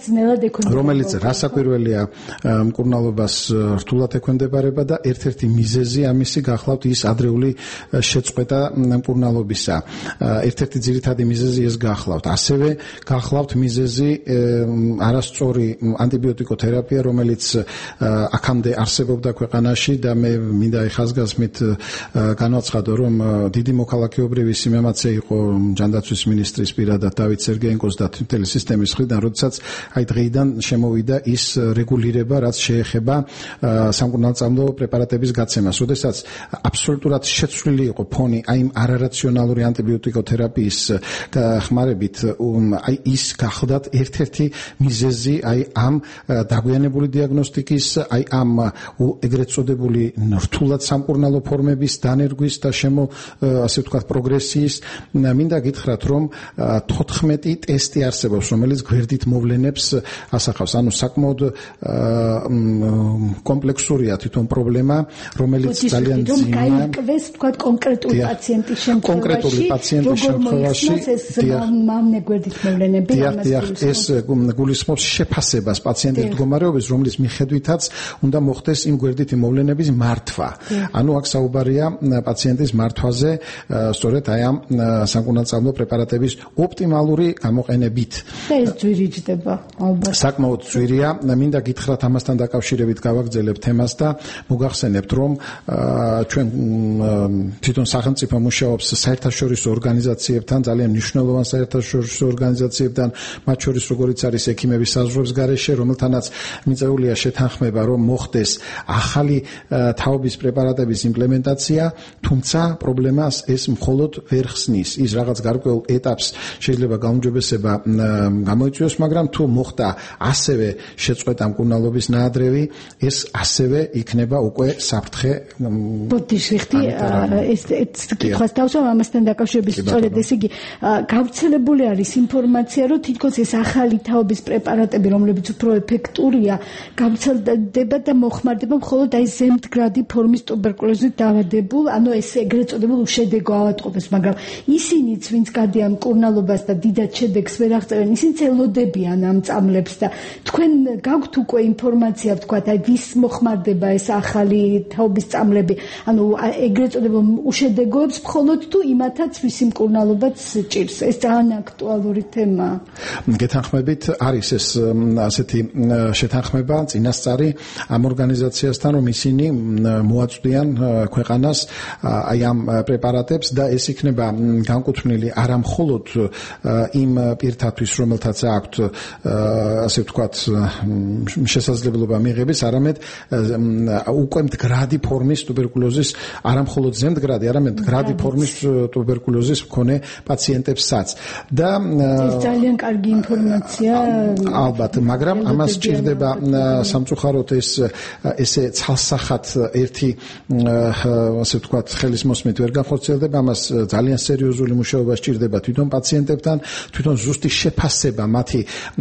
რომელიც რასაკვირველია მკურნალობას რთულად ექვემდებარება და ერთ-ერთი მიზეზი ამისი გახლავთ ის ადრეული შეწყვეტა მკურნალობისა. ერთ-ერთი ძირითადი მიზეზი ეს გახლავთ. ასევე გახლავთ მიზეზი არასწორი ანტიბიოტიკოთერაპია, რომელიც აქამდე არსებობდა ქვეყანაში და მე მინდა ეხაზგასმით განვაცხადო, რომ დიდი მოქალაქეობრივი სიმამაცე იყო ჯანდაცვის მინისტრის პირადად დავით სერგეენკოს და მთელი სისტემის მხრიდან, როდესაც აი დღეიდან შემოვიდა ის რეგულირება, რაც შეეხება სამკურნალო პრეპარატების გაცემას. როდესაც აბსოლუტურად შეცვლილი იყო ფონი აი იმ არარაციონალური ანტიბიოტიკოთერაპიის ხმარებით, აი ის გახლდათ ერთ-ერთი მიზეზი აი ამ დაგვიანებული დიაგნოსტიკის, აი ამ ეგრეთ წოდებული რთულად სამკურნალო ფორმების დანერგვის და ასე ვთქვათ პროგრესიის. მინდა გითხრათ, რომ 14 ტესტი არსებობს, რომელიც გვერდით მოვლენებს ასახავს. ანუ საკმაოდ კომპლექსურია თვითონ პრობლემა, რომელიც ძალიან ძიმეა. გაიკვეს თქვათ კონკრეტული პაციენტის შემთხვევაში, მამნე გვერდით მოვლენები ეს გულისხმობს შეფასებას პაციენტის მდგომარეობის, რომლის მიხედვითაც უნდა მოხდეს იმ გვერდითი მოვლენების მართვა. ანუ აქ საუბარია პაციენტის მართვაზე, სწორედ აი ამ სამკურნალო პრეპარატების ოპტიმალური გამოყენებით. და ეს ძვირიჯდება ალბათ. საკმაოდ ძვირია. მინდა გითხრათ ამასთან დაკავშირებით გავაგრძელებ თემას და მოგახსენებთ, რომ ჩვენ თვითონ სახელმწიფო მუშაობს საერთაშორისო ორგანიზაციებთან, ძალიან მნიშვნელოვან საერთაშორისო ორგანიზაციებთან, მათ შორის როგორიც არის ექიმების საზღვრების გარეშე, რომელთანაც მიწეულია შეთანხმება, რომ მოხდეს ახალი თაობის პრეპარატების იმპლემენტაცია, თუმცა პრობლემას ეს მხოლოდ ვერ ხსნის. ის რაღაც გარკვეულ ეტაპს შეიძლება გაუმჯობესება გამოიწვიოს, მაგრამ თუ მოხდა ასევე შეწყვეტა მკურნალობის ნაადრევი, ეს ასევე იქნება უკვე საფრთხე. ბოდიშიხტი ეს კითხვას დავსვამ ამასთან დაკავშირებით, სწორედ ეს იგი გავრცელებული არის ინფორმაცია, რომ თითქოს ეს ახალი თაობის პრეპარატები, რომლებიც უფრო ეფექტურია, გავრცელდება და მოხმარდება მხოლოდ აი ზემდგრადი ფორმის ტუბერკულოზით დაავადებულ, ანუ ეს ეგრეთ წოდებულ უშედეგო ავადმყოფებს, მაგრამ ისინიც, ვინც გადიან მკურნალობას და დიდად შედეგს ვერ აღწევენ, ისინიც ელოდებიან ამ წამლებს და თქვენ გაქვთ უკვე ინფორმაცია, ვთქვათ, აი ვის მოხმარდება ეს ახალი თაობის წამლები, ანუ ეგრეთ წოდებულ უშედეგოებს მხოლოდ თუ იმათაც ვისი მკურნალობაც ჭირს. ეს ძალიან აქტუალური თემაა. გეთანხმებით, არის ეს ასეთი შეთანხმება წინასწარი ამ ორგანიზაციასთან, რომ ისინი მოაწვდიან ქვეყანას აი ამ პრეპარატებს და ეს იქნება განკუთვნილი არა მხოლოდ იმ პირთათვის, რომელთაც აქვთ ასე ვთქვათ შესაძლებლობა მიღების, არამედ უკვე მდგრადი ფორმის ტუბერკულოზის, არა მხოლოდ ზემდგრადი, არამედ მდგრადი ფორმის ტუბერკულოზის მქონე პაციენტებსაც. და ეს ძალიან კარგი ინფორმაცია. ალბათ, მაგრამ ამას სჭირდება სამწუხაროდ ესე ცალსახად ერთი ასე ვთქვათ ხელის მოსმით ვერ განხორციელდება, ამას ძალიან სერიოზული მუშაობა სჭირდება თვითონ პაციენტებთან, თვითონ ზუსტი შეფასება მათი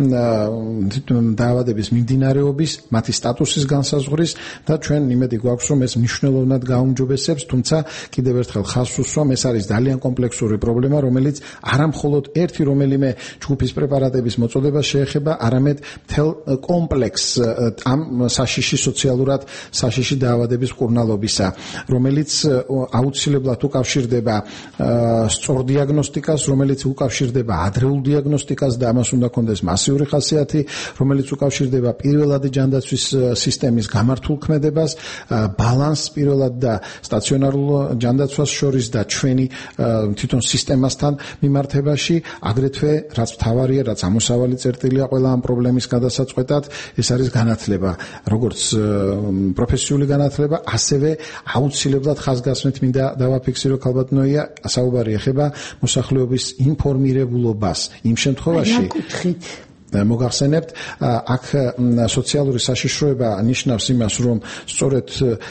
დაავადების მიმდინარეობის, მათი სტატუსის განსაზღვრის და ჩვენ იმედი გვაქვს რომ ეს მნიშვნელოვნად გაუმჯობესებს, თუმცა კიდევ ერთხელ ხაზს უსვამ, ეს არის ძალიან კომპლექსური პრობლემა, რომელიც არა მხოლოდ ერთი რომელიმე ჯგუფის პრეპარატების მოწოდებას შეეხება, არამედ მთელ კომპლექსს ამ საშიში სოციალურად საშიში დაავადების მკურნალობისა, რომელიც აუცილებლად უკავშირდება სწორ დიაგნოსტიკას, რომელიც უკავშირდება ადრეულ დიაგნოსტიკას და ამას უნდა ქონდეს მასიური ხასიათი, რომელიც უკავშირდება პირველადი ჯანდაცვის სისტემის გამართულ ქმედებას, ბალანსს პირველად და სტაციონარულ ჯანდაცვას შორის და ჩვენი თვითონ სისტემასთან მიმართებაში, აგრეთვე რაც მთავარია, რაც ამოსავალი წერტილია ყველა ამ პრობლემის გადასაწყვეტად, ეს არის განათლება, როგორც პროფესიული განათლება, ასევე აუცილებლად ხაზგასმით მინდა დავაფიქსირო ქალბატონია, საუბარი ეხება მოსახლეობის ინფორმირებულობას იმ შემთხვევაში მოგახსენებთ, აქ სოციალური საშიშროება ნიშნავს იმას, რომ სწორედ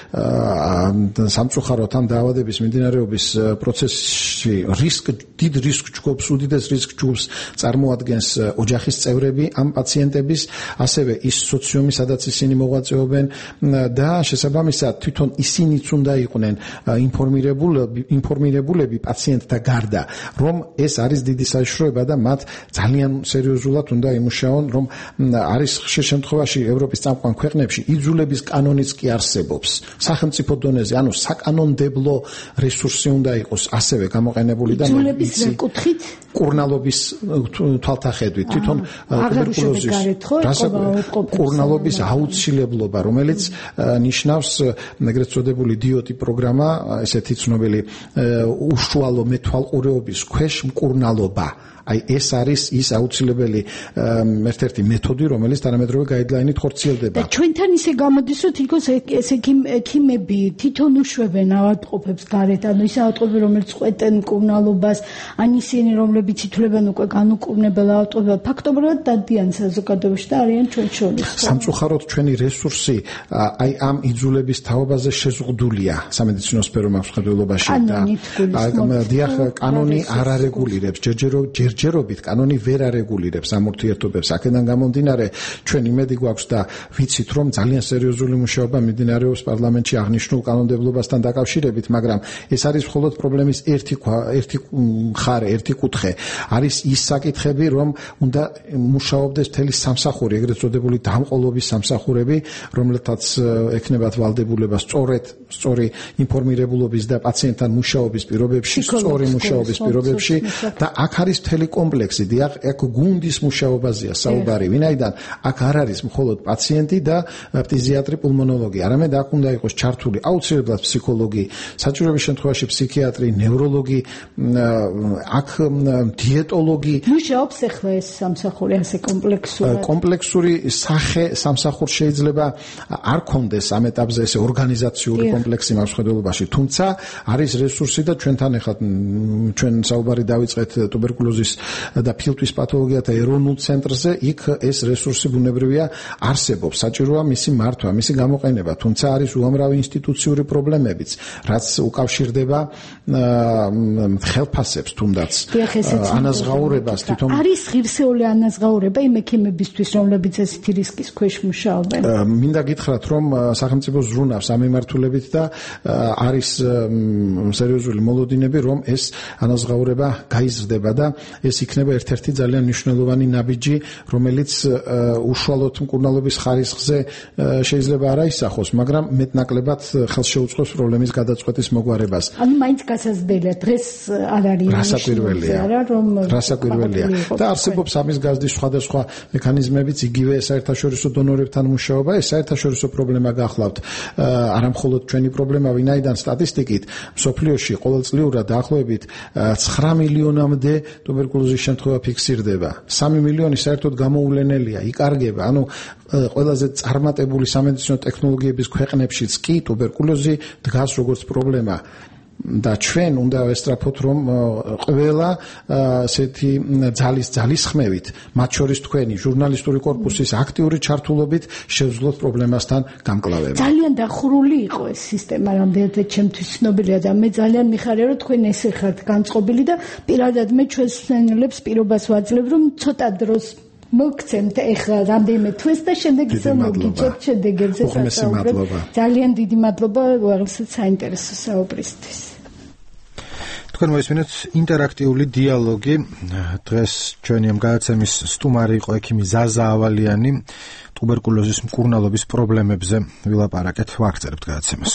სამწუხაროდ ამ დაავადების მიმდინარეობის პროცესში დიდ რისკ ჯგუფს, უდიდეს რისკ ჯგუფს წარმოადგენს ოჯახის წევრები ამ პაციენტების, ასევე ის სოციუმი, სადაც ისინი მოღვაწეობენ და შესაბამისად თვითონ ისინიც უნდა იყვნენ ინფორმირებულები პაციენტთა გარდა, რომ ეს არის დიდი საშიშროება და მათ ძალიან სერიოზულად უნდა იმუშაონ, რომ არის ხშირ შემთხვევაში ევროპის წამყვან ქვეყნებში იძულების კანონიც კი არსებობს. სახელმწიფო დონეზე, ანუ საკანონმდებლო რესურსი უნდა იყოს ასევე გამოყენებული და კურნალობის თვალთახედვით, თვითონ ტუბერკულოზის კურნალობის აუცილებლობა, რომელიც ნიშნავს ეგრეთ წოდებული დიოტი პროგრამა, ესეთი ცნობილი უშუალო მეთვალყურეობის ქვეშ მკურნალობა. აი ეს არის ის აუცილებელი ერთ-ერთი მეთოდი, რომელიც თანამედროვე გაიდლაინით ხორციელდება. და ჩვენთან ისე გამოდის, რომ თითქოს ეს ექიმები თვითონ უშვებენ ავადმყოფებს გარეთ, ანუ ის ავადმყოფები, რომელიც ყვეტენ მკურნალობას, ან ისინი, რომლებიც ითვლებიან უკვე განუკურნებელ ავადმყოფებად, ფაქტობრივად დადიან საზოგადოებაში და არიან ჩვენ შორის. სამწუხაროდ ჩვენი რესურსი აი ამ იძულების თაობაზე შეზღუდულია სამედიცინო სფეროს მხედველობაში და დიახ, კანონი არ არეგულირებს ჯერჯერობით კანონი ვერ არეგულირებს ამ ურთიერთობებს. აქედან გამომდინარე, ჩვენ იმედი გვაქვს და ვიცით, რომ ძალიან სერიოზული მუშაობა მიმდინარეობს პარლამენტში აღნიშნულ კანონმდებლობასთან დაკავშირებით, მაგრამ ეს არის მხოლოდ პრობლემის ერთი მხარე, ერთი კუთხე. არის ის საკითხები, რომ უნდა მუშაობდეს მთელი სამსახური, ეგრეთ წოდებული დამყოლობის სამსახურები, რომლეთაც ექნებათ ვალდებულება სწორი ინფორმირებულობის და პაციენტთან მუშაობის პირობებში, სწორი მუშაობის პირობებში და აქ არის მთელი კომპლექსი, დიახ, აქ გუნდის მუშაობაზეა საუბარი, ვინაიდან აქ არ არის მხოლოდ პაციენტი და ფტიზიატრი, პულმონოლოგი, არამედ აქ უნდა იყოს ჩართული აუცილებლად ფსიქოლოგი, საჭიროების შემთხვევაში ფსიქიატრი, ნევროლოგი, აქ დიეტოლოგი. მუშაობს ახლა ეს სამსახური ასე კომპლექსურად. კომპლექსური სახე სამსახურს შეიძლება არ კონდეს ამ ეტაპზე ესე ორგანიზაციული კომპლექსი მასშტაბობაში, თუმცა არის რესურსი და ჩვენთან ახლა ჩვენ საუბარი დავიწყეთ ტუბერკულოზის და ფილტვის პათოლოგიათა ეროვნულ ცენტრზე, იქ ეს რესურსი ბუნებრივია არსებობს, საჭიროა მისი მართვა, მისი გამოყენება, თუმცა არის უამრავი ინსტიტუციური პრობლემებიც, რაც უკავშირდება ხელფასებს თუნდაც ანაზღაურებას თვითონ არის ღირსეული ანაზღაურება იმ ექიმებისთვის, რომლებიც ესეთი რისკის ქვეშ მუშაობენ. მინდა გითხრათ, რომ სახელმწიფო ზრუნავს ამ მიმართულებით და არის სერიოზული მოლოდინები, რომ ეს ანაზღაურება გაიზრდება და ეს იქნება ერთ-ერთი ძალიან მნიშვნელოვანი ნაბიჯი, რომელიც უშუალოდ მკურნალობის ხარისხზე შეიძლება არ აისახოს, მაგრამ მეტნაკლებად ხელს შეუწყობს პრობლემის გადაწყვეტის მოგვარებას. ანუ მაინც გასაზრდელია, დღეს არ არის რასაკვირველია, რასაკვირველია და არსებობს ამის გაზრდის სხვადასხვა მექანიზმებიც, იგივე საერთაშორისო დონორებთან მუშაობა, ეს საერთაშორისო პრობლემა გახლავთ, არა მხოლოდ ჩვენი პრობლემა, ვინაიდან სტატისტიკით მსოფლიოში ყოველწლიურად დაახლოებით 9 მილიონამდე ტუბერკულოზის შემთხვევა ფიქსირდება. 3 მილიონი საერთოდ გამოულენელია, იკარგება. ანუ ყველაზე წარმატებული სამედიცინო ტექნოლოგიების ქვეყნებშიც კი ტუბერკულოზი დგას როგორც პრობლემა. და ჩვენ უნდა ვესწრაფოთ რომ ყველა ასეთი ძალისხმევით, მათ შორის თქვენი ჟურნალისტური корпуსის აქტიური ჩართულობით შევძლოთ პრობლემასთან გამკლავება. ძალიან დახურული იყო ეს სისტემა, რამდენადაც ჩემთვის ცნობილია და მე ძალიან მიხარია რომ თქვენ ესე ხართ განწყობილი და პირადად მე ჩვენს მსმენელებს პირობას ვაძლევ რომ ცოტა დროს მოგცემთ ეხლა რამდენიმე თვეს და შემდეგ ისე მოგიჭერთ შედეგებზე სასაუბრად. ძალიან დიდი მადლობა უაღრესად საინტერესო საუბრისთვის. თქვენ მოისმინეთ ინტერაქტიული დიალოგი. დღეს ჩვენი ამ გადაცემის სტუმარი იყო ექიმი ზაზა ავალიანი. ტუბერკულოზის მკურნალობის პრობლემებზე ვილაპარაკეთ, ვაგრძელებთ გადაცემას.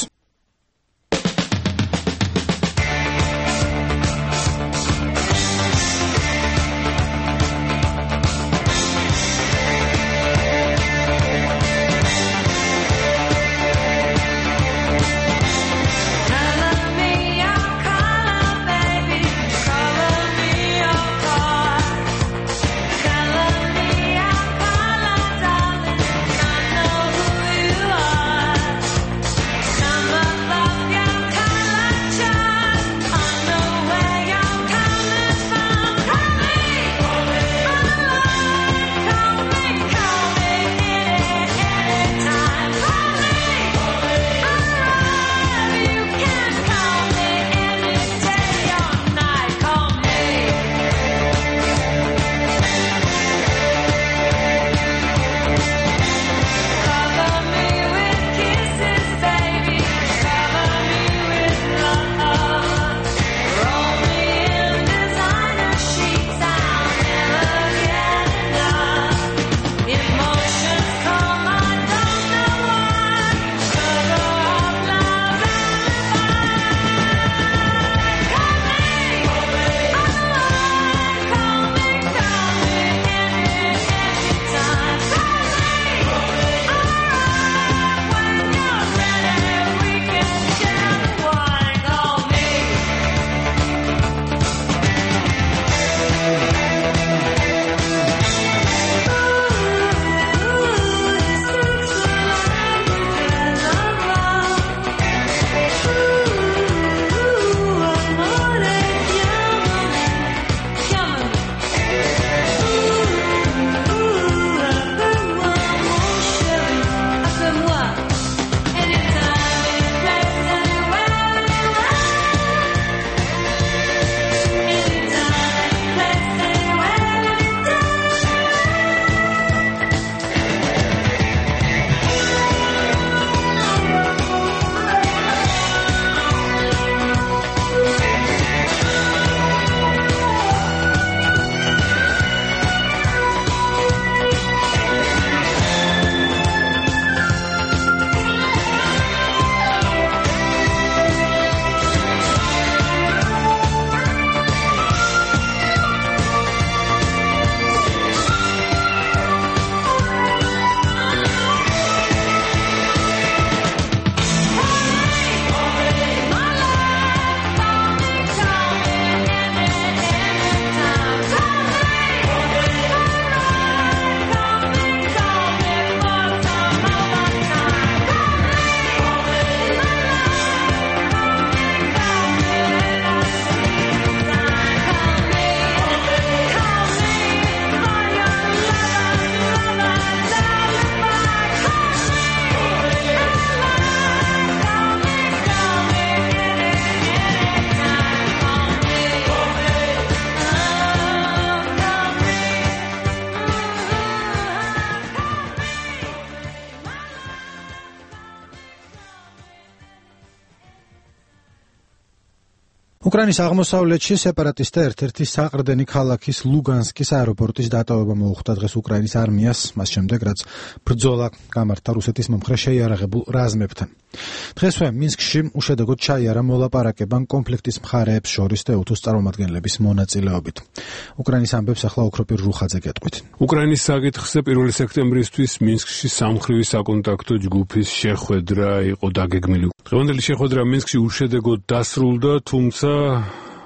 უკრაინის აღმოსავლეთში სეპარატისტთა ერთ-ერთი საყრდენი ქალაქის ლუგანსკის აეროპორტის დატოვება მოუხდა დღეს უკრაინის არმიას, მას შემდეგ რაც ბრძოლა გამართა რუსეთის მომხრე შეიარაღებულ რაზმებთან. დღესვე მინსკში უშედეგოდ ჩაიარა მოლაპარაკება კონფლიქტის მხარეებს შორის და უთუს წარმომადგენლების მონაწილეობით. უკრაინის ამბებს ახლა ოქროპირ რუხაძე გეტყვით. უკრაინის საკითხზე 1 სექტემბრისთვის მინსკში სამხრივი საკონტაქტო ჯგუფის შეხვედრა იყო დაგეგმილი. დღევანდელი შეხვედრა მინსკში უშედეგოდ დასრულდა, თუმცა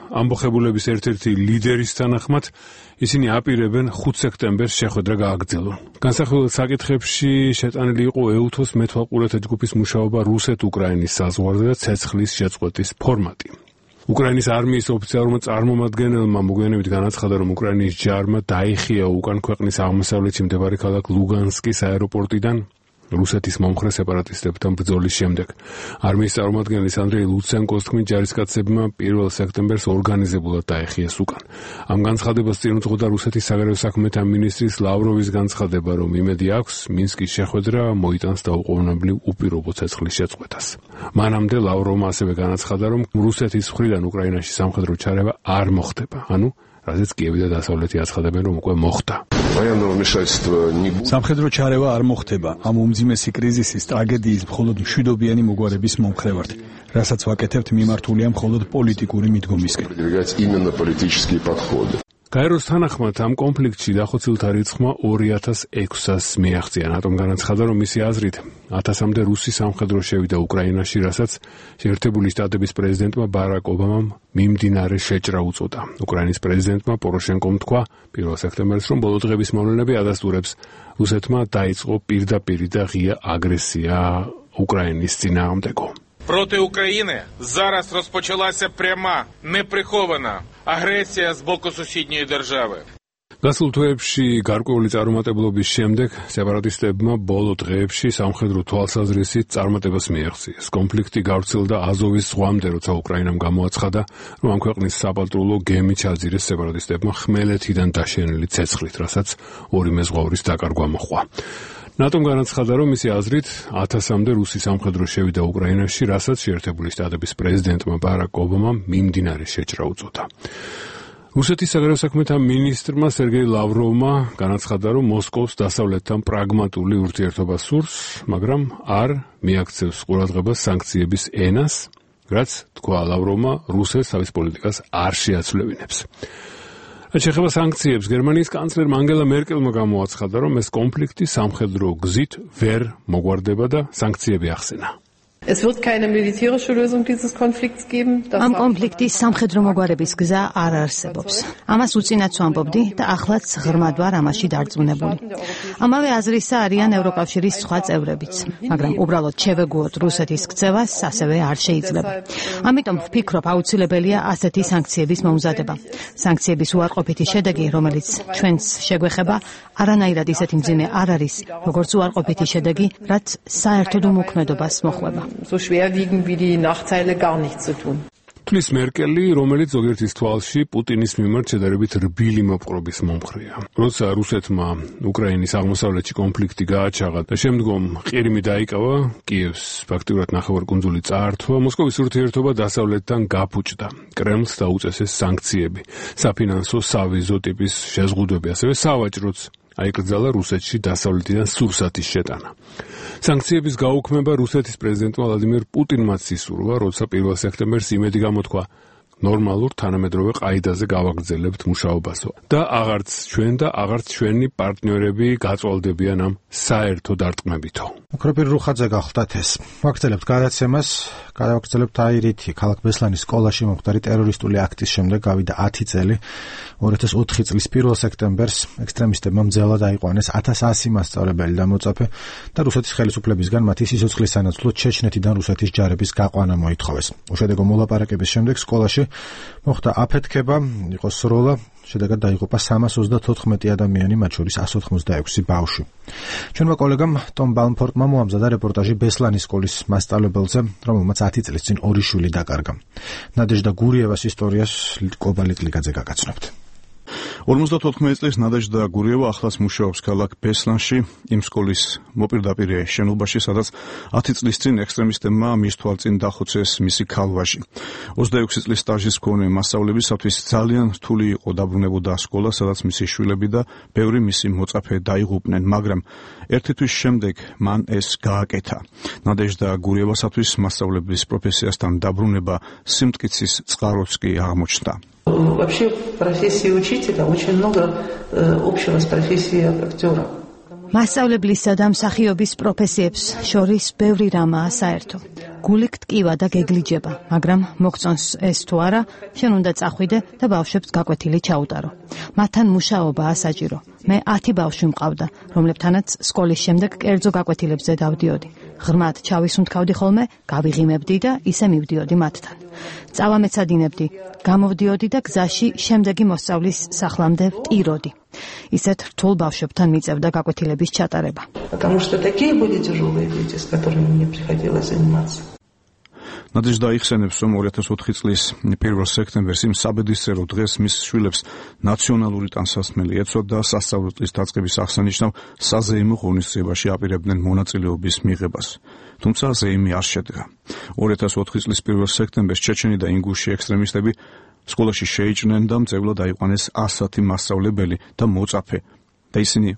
ამბოხებულების ერთ-ერთი ლიდერის თანახმად ისინი აპირებენ 5 სექტემბერს შეხვედრა გააგრძელონ. განსახილველ საკითხებში შეტანილი იყო ეუთოს მეთვალყურეთა ჯგუფის მუშაობა რუსეთ-უკრაინის საზღვარზე და ცეცხლის შეწყვეტის ფორმატი. უკრაინის არმიის ოფიციალურმა წარმომადგენელმა მოგვიანებით განაცხადა, რომ უკრაინის ჯარმა დაიხია უკან ქვეყნის აღმოსავლეთში მდებარე ქალაქ ლუგანსკის აეროპორტიდან რუსეთის მომხრე სეპარატისტებთან ბრძოლის შემდეგ. არმიის წარმომადგენლის ანდრეი ლუცენკოს თქმით, ჯარისკაცებმა 1 სექტემბერს ორგანიზებულად დაეხიეს უკან. ამ განცხადებას წინ უძღოდა რუსეთის საგარეო საქმეთა მინისტრის ლავროვის განცხადება, რომ იმედი აქვს მინსკის შეხვედრა მოიტანს დაუყოვნებლივ უპირობო ცეცხლის შეწყვეტას. მანამდე ლავროვმა ასევე განაცხადა, რომ რუსეთის მხრიდან უკრაინაში სამხედრო ჩარევა არ მოხდება, ანუ რაზეც კიევი და დასავლეთი აცხადებენ, რომ უკვე მოხდა. სამხედრო ჩარევა არ მოხდება. ამ უმძიმესი კრიზისის ტრაგედიის მხოლოდ მშვიდობიანი მოგვარების მომხრე ვართ, რასაც ვაკეთებთ მიმართულია მხოლოდ პოლიტიკური მიდგომისკენ. გაეროს თანახმად ამ კონფლიქტში დახოცილთა რიცხვმა 2600-ს მიაღწია. ნატომ განაცხადა, რომ მისი აზრით 1000-მდე რუსი სამხედრო შევიდა უკრაინაში, რასაც შეერთებული შტატების პრეზიდენტმა ბარაკ ობამამ მიმდინარე შეჭრა უწოდა. უკრაინის პრეზიდენტმა პოროშენკომ თქვა 1 სექტემბერს, რომ ბოლო დღების მოვლენები ადასტურებს რუსეთმა დაიწყო პირდაპირ და ღია აგრესია უკრაინის წინააღმდეგო. Проти України зараз розпочалася пряма, неприхована агресія з боку сусідньої держави. გასულ თვეებში გარკვეული წარუმატებლობის შემდეგ სეპარატისტებმა ბოლო დღეებში სამხედრო თვალსაზრისით წარმატებას მიაღწიეს. კონფლიქტი გავრცელდა აზოვის ზღვამდე, როცა უკრაინამ გამოაცხადა, რომ ამ ქვეყნის საპატრულო გემი ჩაძირეს სეპარატისტებმა ხმელეთიდან დაშენილი ცეცხლით, რასაც ორი მეზღვაურის დაკარგვა მოჰყვა. ნატომ განაცხადა, რომ მისი აზრით 1000-მდე რუსი სამხედრო შევიდა უკრაინაში, რასაც შეერთებული შტატების პრეზიდენტმა ბარაკ ობამამ მიმდინარე შეჭრა უწოდა. რუსეთის საგარეო საქმეთა მინისტრმა სერგეი ლავროვმა განაცხადა, რომ მოსკოვს დასავლეთთან პრაგმატული ურთიერთობა სურს, მაგრამ არ მიაქცევს ყურადღებას სანქციების ენას, რაც თქვა ლავროვმა, რუსეთს თავის პოლიტიკას არ შეაცვლევინებს. რაც შეეხება სანქციებს, გერმანიის კანცლერმა ანგელა მერკელმა გამოაცხადა, რომ ეს კონფლიქტი სამხედრო გზით ვერ მოგვარდება და სანქციები ახსენა. Es wird keine militärische Lösung dieses Konflikts geben. Am konfliktis სამხედრო მოგვარების გზა არ არსებობს. ამას უწინაც ვამბობდი და ახლაც ღრმად ვარ ამაში დარწმუნებული. ამავე აზრისა არიან ევროკავშირის სხვა წევრებიც, მაგრამ უბრალოდ შევეგუოთ რუსეთის ქცევას ასევე არ შეიძლება. ამიტომ ვფიქრობ, აუცილებელია ასეთი სანქციების მომზადება. სანქციების უარყოფითი შედეგი, რომელიც ჩვენს შეგვეხება, არანაირად ისეთი მძიმე არ არის, როგორც უარყოფითი შედეგი, რაც საერთოდ უმოქმედობას მოხვება. So schwerwiegend wie die Nachteile gar nichts zu tun. თulis მერკელი, რომელიც ზოგიერთის თვალში პუტინის მიმართ შედარებით რბილი მოპყრობის მომხრეა. როცა რუსეთმა უკრაინის აღმოსავლეთში კონფლიქტი გააჩაღა და შემდგომ ყირიმი დაიკავა, კიევს ფაქტიურად ნახევარკუნძული წაართვა, მოსკოვის ურთიერთობა დასავლეთთან გაფუჭდა. კრემლს დაუწესეს სანქციები, საფინანსო სავიზო ტიპის შეზღუდვები, ასევე სავაჭროც აიკრძალა რუსეთში დასავლეთიდან სურსათის შეტანა. სანქციების გაუქმება რუსეთის პრეზიდენტმა ვლადიმირ პუტინმაც ისურვა, როცა 1 სექტემბერს იმედი გამოთქვა ნორმალურ თანამედროვე ყაიდაზე გავაგრძელებთ მუშაობასო და აღარც ჩვენ და აღარც ჩვენი პარტნიორები გაწვალდებიან ამ საერთო დარტყმებითო. უქროპირ რუხაძე გახლდათ ეს. ვაგრძელებთ გადაცემას, გავაგრძელებთ აირითი ქალაქ ბესლანის სკოლაში მომხდარი ტერორისტული აქტის შემდეგ გავიდა 10 წელი. 2004 წლის 1 სექტემბერს ექსტრემისტებმა მძელად აიყვანეს 1100 მასწავლებელი და მოწაფე და რუსეთის ხელისუფლებისგან მათი სიცოცხლის სანაცვლოდ ჩეჩნეთიდან რუსეთის ჯარების გაყვანა მოითხოვეს. უშედეგო მოლაპარაკების შემდეგ სკოლაში მოხდა აფეთქება, იყო სროლა, შედეგად დაიღუპა 334 ადამიანი, მათ შორის 186 ბავშვი. ჩვენმა კოლეგამ ტომ ბალმფორტმა მოამზადა რეპორტაჟი ბესლანის სკოლის მასწავლებელზე, რომელმაც 10 წლის წინ 2 შვილი დაკარგა. ნადეჟდა გურიევას ისტორიას კობა ლიკლიკაძე გაგაცნობთ. 54 წლის ნადეჟდა გურიევა ახლაც მუშაობს ქალაქ ბესლანში, იმ სკოლის მოპირდაპირე შენობაში, სადაც 10 წლის წინ ექსტრემისტებმა მის თვალწინ დახოცეს მისი ქალვაჟი. 26 წლის სტაჟის მქონე მასწავლებისათვის ძალიან რთული იყო დაბრუნებოდა სკოლა, სადაც მისი შვილები და ბევრი მისი მოწაფე დაიღუპნენ, მაგრამ ერთი თვის შემდეგ მან ეს გააკეთა. ნადეჟდა გურიევასათვის მასწავლებლის პროფესიასთან დაბრუნება სიმტკიცის წყაროც კი აღმოჩნდა. Вообще в профессии учителя очень много общего с профессией актера. მასწავლებლისა და მსახიობის პროფესიებს შორის ბევრი რამაა საერთო. გულით ტკივა და გეგლიჯება, მაგრამ მოგწონს ეს თუ არა, შენ უნდა წახვიდე და ბავშვებს გაკვეთილი ჩაუტარო. მათთან მუშაობაა საჭირო. მე 10 ბავშვი მყავდა, რომლებთანაც სკოლის შემდეგ კერძო გაკვეთილებზე დავდიოდი. ღრმად ჩავისუნთქავდი ხოლმე, გავიღიმებდი და ისე მივდიოდი მათთან. წავა მეცადინებდი, გამოვდიოდი და გზაში შემდეგი მოსწავლის სახლამდე ვტიროდი. ისეთ რთულ ბავშვებთან მიწევდა გაკვეთილების ჩატარება. Потому что такие были тяжелые дети, с которыми мне приходилось заниматься. ნადეჟდა იხსენებს, რომ 2004 წლის 1 სექტემბერს იმ საბედისწერო დღეს მის შვილებს ნაციონალური ტანსაცმელი ეწოდა და სასწავლო წლის დაწყების აღსანიშნავ საზეიმო ღონისძიებაში აპირებდნენ მონაწილეობის მიღებას. თუმცა ზეიმი არ შედგა. 2004 წლის 1 სექტემბერს ჩეჩენი და ინგუში ექსტრემისტები სკოლაში შეიჭრნენ და მძევლად აიყვანეს 110 მასწავლებელი და მოწაფე. და ისინი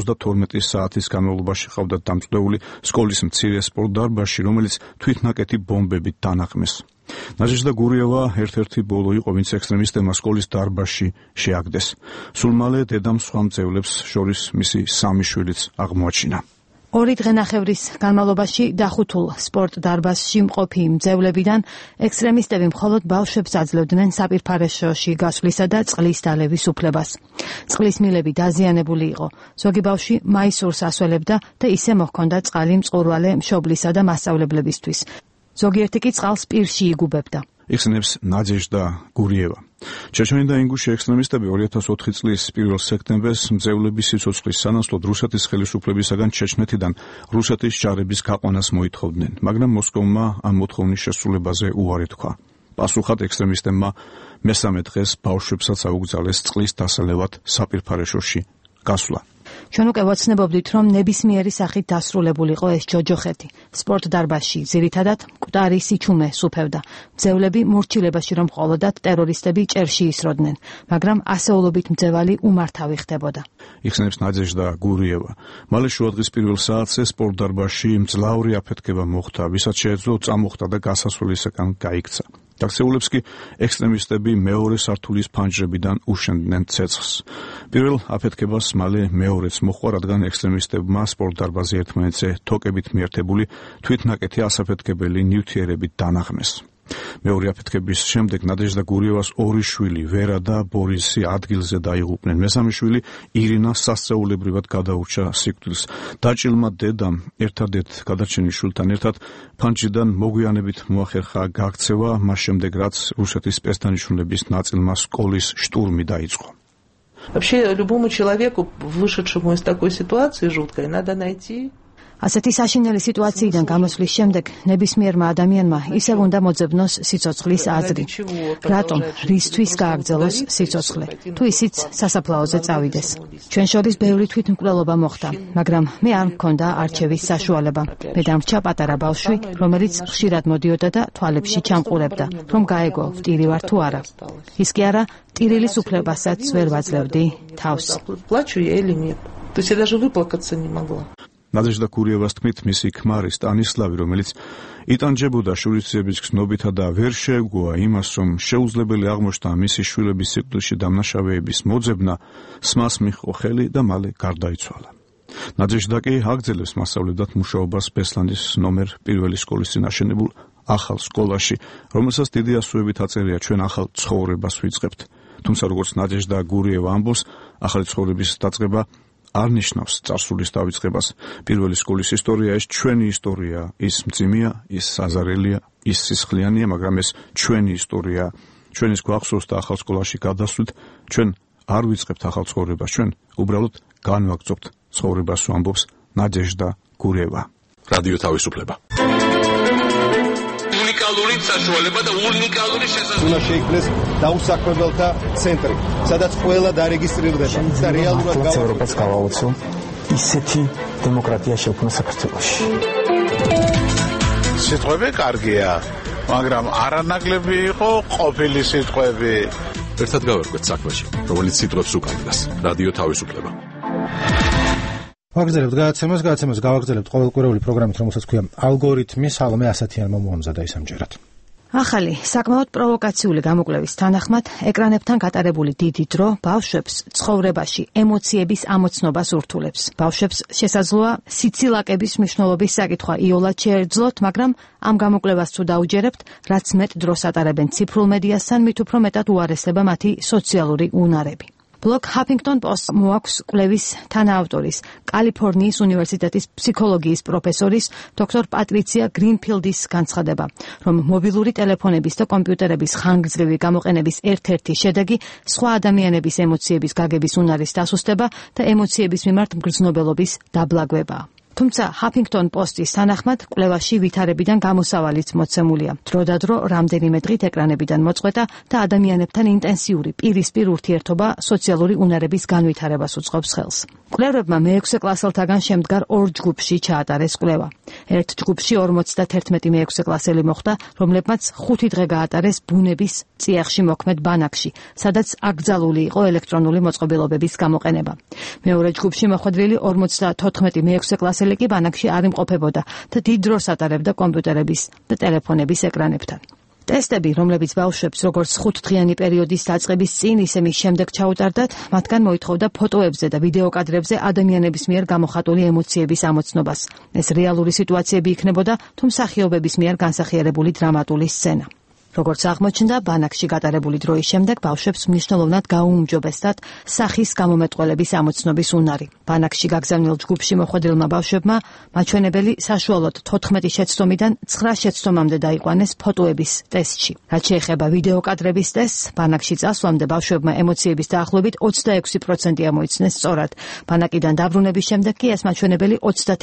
52 საათის განმავლობაში ყავდათ დამწვდეული სკოლის მცირე სპორტდარბაზში, რომელიც თვითნაკეთი ბომბებით დანაყმეს. ნაჟეჟდა გურიევა ერთ-ერთი ბოლო იყო, ვინც ექსტრემისტებმა სკოლის დარბაზში შეაგდეს. სულ მალე დედამ სხვა მძევლებს შორის მისი 3 შვილიც აღმოაჩინა. 2 დღენახევრის განმავლობაში დახუთულ სპორტ დარბაზში მყოფი მძევლებიდან ექსტრემისტები მხოლოდ ბავშვებს აძლევდნენ საპირფარეშოში გასვლისა და წყლის დალევის უფლებას. წყლის მილები დაზიანებული იყო. ზოგი ბავშვი მაისურს ასველებდა და ისე მოჰქონდა წყალი მწყურვალე მშობლისა და მასწავლებლებისთვის. ზოგიერთი კი წყალს პირში იგუბებდა. იხსენებს ნადეჟდა გურიევა. ჩეჩენი და ინგუში ექსტრემისტები 2004 წლის 1 სექტემბერს მძევლების სიცოცხლის სანაცვლოდ რუსეთის ხელისუფლებისაგან ჩეჩნეთიდან რუსეთის ჯარების გაყვანას მოითხოვდნენ, მაგრამ მოსკოვმა ამ მოთხოვნის შესრულებაზე უარი თქვა. პასუხად ექსტრემისტებმა მესამე დღეს ბავშვებსაც აუგზავნეს წყლის დასალევად საპირფარეშოში გასვლა. ჩვენ უკვე ვაცნებობდით, რომ ნებისმიერი სახით დასრულებულიყო ეს ჯოჯოხეთი. სპორტ დარბაზში ძირითადად მკვდარი სიჩუმე სუფევდა. მძევლები მორჩილებაში რომ ყოლოდათ ტერორისტები ჭერში ისროდნენ, მაგრამ ასეულობით მძევალი უმართავი ხდებოდა. იხსენებს ნადეჟდა გურიევა. მალე შუადღის 1 საათზე სპორტ დარბაზში მძლავრი აფეთქება მოხდა, ვისაც შეეძლო წამოხდა და გასასვლელისაკენ გაიქცა. დაქცეულებს კი ექსტრემისტები მეორე სართულის ფანჯრებიდან უშენდნენ ცეცხლს. პირველ აფეთქებას მალე მეორეც მოჰყვა, რადგან ექსტრემისტებმა სპორტ დარბაზი ერთმანეთზე თოკებით მიერთებული თვითნაკეთი ასაფეთქებელი ნივთიერებით დანაღმეს. მეორე აფეთქების შემდეგ ნადეჟდა გურიევას 2 შვილი, ვერა და ბორისი ადგილზე დაიღუპნენ. მესამე შვილი ირინა სასწაულებრივად გადაურჩა სიკვდილს. დაჭილმა დედამ ერთადერთ გადარჩენის შვილთან ერთად ფანჯრიდან მოგვიანებით მოახერხა გაქცევა, მას შემდეგ რაც რუსეთის სპეცდანიშნულების ნაწილმა სკოლის штурмი დაიწყო. Вообще любому человеку, вышедшему из такой ситуации жуткой, надо найти ასეთი საშინელი სიტუაციიდან გამოსვლის შემდეგ ნებისმიერმა ადამიანმა ისევ უნდა მოძებნოს სიცოცხლის აზრი. რატომ? რისთვის გააგრძელოს სიცოცხლე? თუ ისიც სასაფლაოზე წავიდეს. ჩვენ შორის ბევრი თვითმკვლელობა მოხდა, მაგრამ მე არ მქონდა არჩევის საშუალება. მე დამრჩა პატარა ბავშვი, რომელიც ხშირად მოდიოდა და თვალებში ჩამყურებდა, რომ გაეგო ვტირი ვარ თუ არა. ის კი არა, ტირილის უფლებასაც ვერ ვაძლევდი თავს. Плачу я или нет? То есть я даже выплакаться не могла. ნადეჟდა გურიევას თქმით, მისი ქმარი სტანისლავი, რომელიც იტანჯებოდა შურისძიების გზნობითა და ვერ შეეგუა იმას, რომ შეუძლებელი აღმოჩნდა მისი შვილების სიკვდილში დამნაშავეების მოძებნა, სმას მიჰყო ხელი და მალე გარდაიცვალა. ნადეჟდა კი აგრძელებს მასწავლებლად მუშაობას ბესლანის ნომერ 1 სკოლის წინ აშენებულ ახალ სკოლაში, რომელსაც დიდი ასოებით აწერია ჩვენ ახალ ცხოვრებას ვიწყებთ. თუმცა როგორც ნადეჟდა გურიევა ამბობს, ახალი ცხოვრების დაწყება არ ნიშნავს წარსულის დავიწყებას. პირველი სკოლის ისტორია ეს ჩვენი ისტორია, ის მძიმეა, ის საზარელია, ის სისხლიანია, მაგრამ ეს ჩვენი ისტორია. ჩვენ ის გვახსოვს და ახალ სკოლაში გადასვლით ჩვენ არ ვიწყებთ ახალ ცხოვრებას, ჩვენ უბრალოდ განვაგრძობთ ცხოვრებას, ამბობს ნადეჟდა გურიევა. რადიო თავისუფლება. უნიკალური საშუალება და უნიკალური შესაძლებლობა. უნდა შეიქმნეს დაუსაქმებელთა ცენტრი, სადაც ყველა დარეგისტრირდება და რეალურად ევროპას გავაოცო ისეთი დემოკრატია შექმნა საქართველოში. სიტყვები კარგია, მაგრამ არანაკლები იყო ყოფილი სიტყვები. ერთად გავერკვეთ საქმეში, რომელიც სიტყვებს უკანდას. რადიო თავისუფლება. ვაგრძელებთ გავაგრძელებთ ყოველკვირეული პროგრამით, რომელსაც ქვია ალგორითმი. სალომე ასათიანმა მოამზადა ის ამჯერად. ახალი, საკმაოდ პროვოკაციული გამოკვლევის თანახმად, ეკრანებთან გატარებული დიდი დრო ბავშვებს ცხოვრებაში ემოციების ამოცნობას ურთულებს. ბავშვებს შესაძლოა სიცილაკების მნიშვნელობის საკითხვა იოლად შეეძლოთ, მაგრამ ამ გამოკვლევას თუ დაუჯერებთ, რაც მეტ დროს ატარებენ ციფრულ მედიასთან, მით უფრო მეტად უარესდება მათი სოციალური უნარები. ბლოგ Huffington Post მოაქვს კვლევის თანაავტორის, კალიფორნიის უნივერსიტეტის ფსიქოლოგიის პროფესორის დოქტორ პატრიცია გრინფილდის განცხადება, რომ მობილური ტელეფონების და კომპიუტერების ხანგრძლივი გამოყენების ერთ-ერთი შედეგი სხვა ადამიანების ემოციების გაგების უნარის დასუსტება და ემოციების მიმართ მგრძნობელობის დაბლაგვებაა. თუმცა Huffington Post-ის თანახმად კვლევაში ვითარებიდან გამოსავალიც მოცემულია. დროდადრო რამდენიმე დღით ეკრანებიდან მოწყვეტა და ადამიანებთან ინტენსიური პირისპირ ურთიერთობა სოციალური უნარების განვითარებას უწყობს ხელს. კვლევებმა მე-6 კლასელთაგან შემდგარ 2 ჯგუფში ჩაატარეს კვლევა. ერთ ჯგუფში 51 მე-6 კლასელი მოხვდა, რომლებმაც 5 დღე გაატარეს ბუნების წიაღში მოქმედ ბანაკში, სადაც აკრძალული იყო ელექტრონული მოწყობილობების გამოყენება. მეორე ჯგუფში მოხვედრილი 54 მე-6 კლასელი კი ბანაკში არ იმყოფებოდა და დიდ დროს ატარებდა კომპიუტერების და ტელეფონების ეკრანებთან. ტესტები, რომლებიც ბავშვებს როგორც 5 დღიანი პერიოდის დაწყების წინ, ისე მის შემდეგ ჩაუტარდათ, მათგან მოითხოვდა ფოტოებზე და ვიდეოკადრებზე ადამიანების მიერ გამოხატული ემოციების ამოცნობას. ეს რეალური სიტუაციები იქნებოდა, თუ მსახიობების მიერ განსახიერებული დრამატული სცენა. როგორც აღმოჩნდა, ბანაკში გატარებული დროის შემდეგ ბავშვებს მნიშვნელოვნად გაუმჯობესდათ სახის გამომეტყველების ამოცნობის უნარი. ბანაკში გაგზავნილ ჯგუფში მოხვედრილმა ბავშვებმა მაჩვენებელი საშუალოდ 14 შეცდომიდან 9 შეცდომამდე დაიყვანეს ფოტოების ტესტში. რაც შეეხება ვიდეოკადრების ტესტს, ბანაკში წასვლამდე ბავშვებმა ემოციების დაახლოებით 26% ამოიცნეს სწორად. ბანაკიდან დაბრუნების შემდეგ კი ეს მაჩვენებელი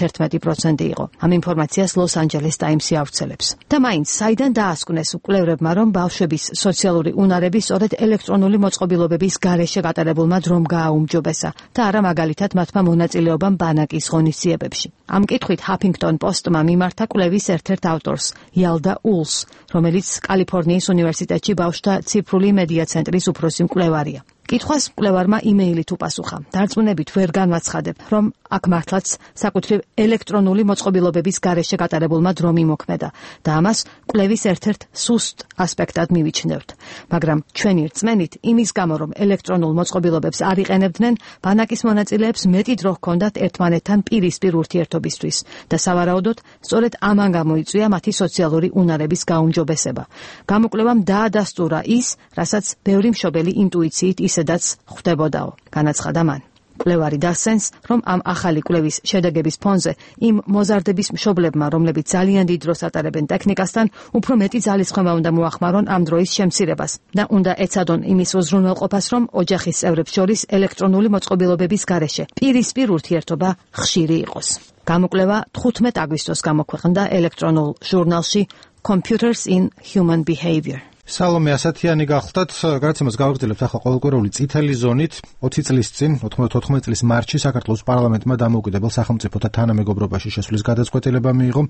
31% იყო. ამ ინფორმაციას Los Angeles Times-ი ავრცელებს. და მაინც საიდან დაასკვნეს უკვლევრებმა, რომ ბავშვების სოციალური უნარები სწორედ ელექტრონული მოწყობილობების გარეშე გატარებულმა დრომ გააუმჯობესა და არა მაგალითად მათმა მონაწილეობამ ბანაკის ღონისძიებებში. ამ კითხვით Huffington Post-მა მიმართა კვლევის ერთ-ერთ ავტორს, იალდა ულს, რომელიც კალიფორნიის უნივერსიტეტში ბავშვთა ციფრული მედია ცენტრის უფროსი მკვლევარია. კითხვას მკვლევარმა იმეილით უპასუხა. დარწმუნებით ვერ განვაცხადებ, რომ აქ მართლაც საკუთრივ ელექტრონული მოწყობილობების გარეშე გატარებულმა დრომ იმოქმედა და ამას კვლევის ერთ-ერთ სუსტ ასპექტად მივიჩნევთ. მაგრამ ჩვენი რწმენით, იმის გამო, რომ ელექტრონულ მოწყობილობებს არ იყენებდნენ, ბანაკის მონაწილეებს მეტი დრო ჰქონდათ ერთმანეთთან პირისპირ ურთიერთობისთვის და სავარაუდოდ, სწორედ ამან გამოიწვია მათი სოციალური უნარების გაუმჯობესება. გამოკვლევამ დაადასტურა ის, რასაც ბევრი მშობელი ინტუიციით ისედაც ხვდებოდაო, განაცხადა მან. კვლევარი დასცენს, რომ ამ ახალი კვლევის შედეგების ფონზე იმ მოზარდების მშობლებმა, რომლებიც ძალიან დიდ დროს ატარებენ ტექნიკასთან, უფრო მეტი ძალისხმევა უნდა მოახმარონ ამ დროის შემცირებას და უნდა ეცადონ იმის უზრუნველყოფას, რომ ოჯახის წევრებს შორის ელექტრონული მოწყობილობების გარეშე პირისპირ ურთიერთობა ხშირი იყოს. გამოკვლევა 15 აგვისტოს გამოქვეყნდა ელექტრონულ ჟურნალში Computers in Human Behavior. სალომე ასათიანი გახლდათ, გადაცემას გავაგრძელებთ ახლა ყოველკვირეული წითელი ზონით. 20 წლის წინ, 94 წლის მარტში საქართველოს პარლამენტმა დამოუკიდებელ სახელმწიფოთა თანამეგობრობაში შესვლის გადაწყვეტილება მიიღო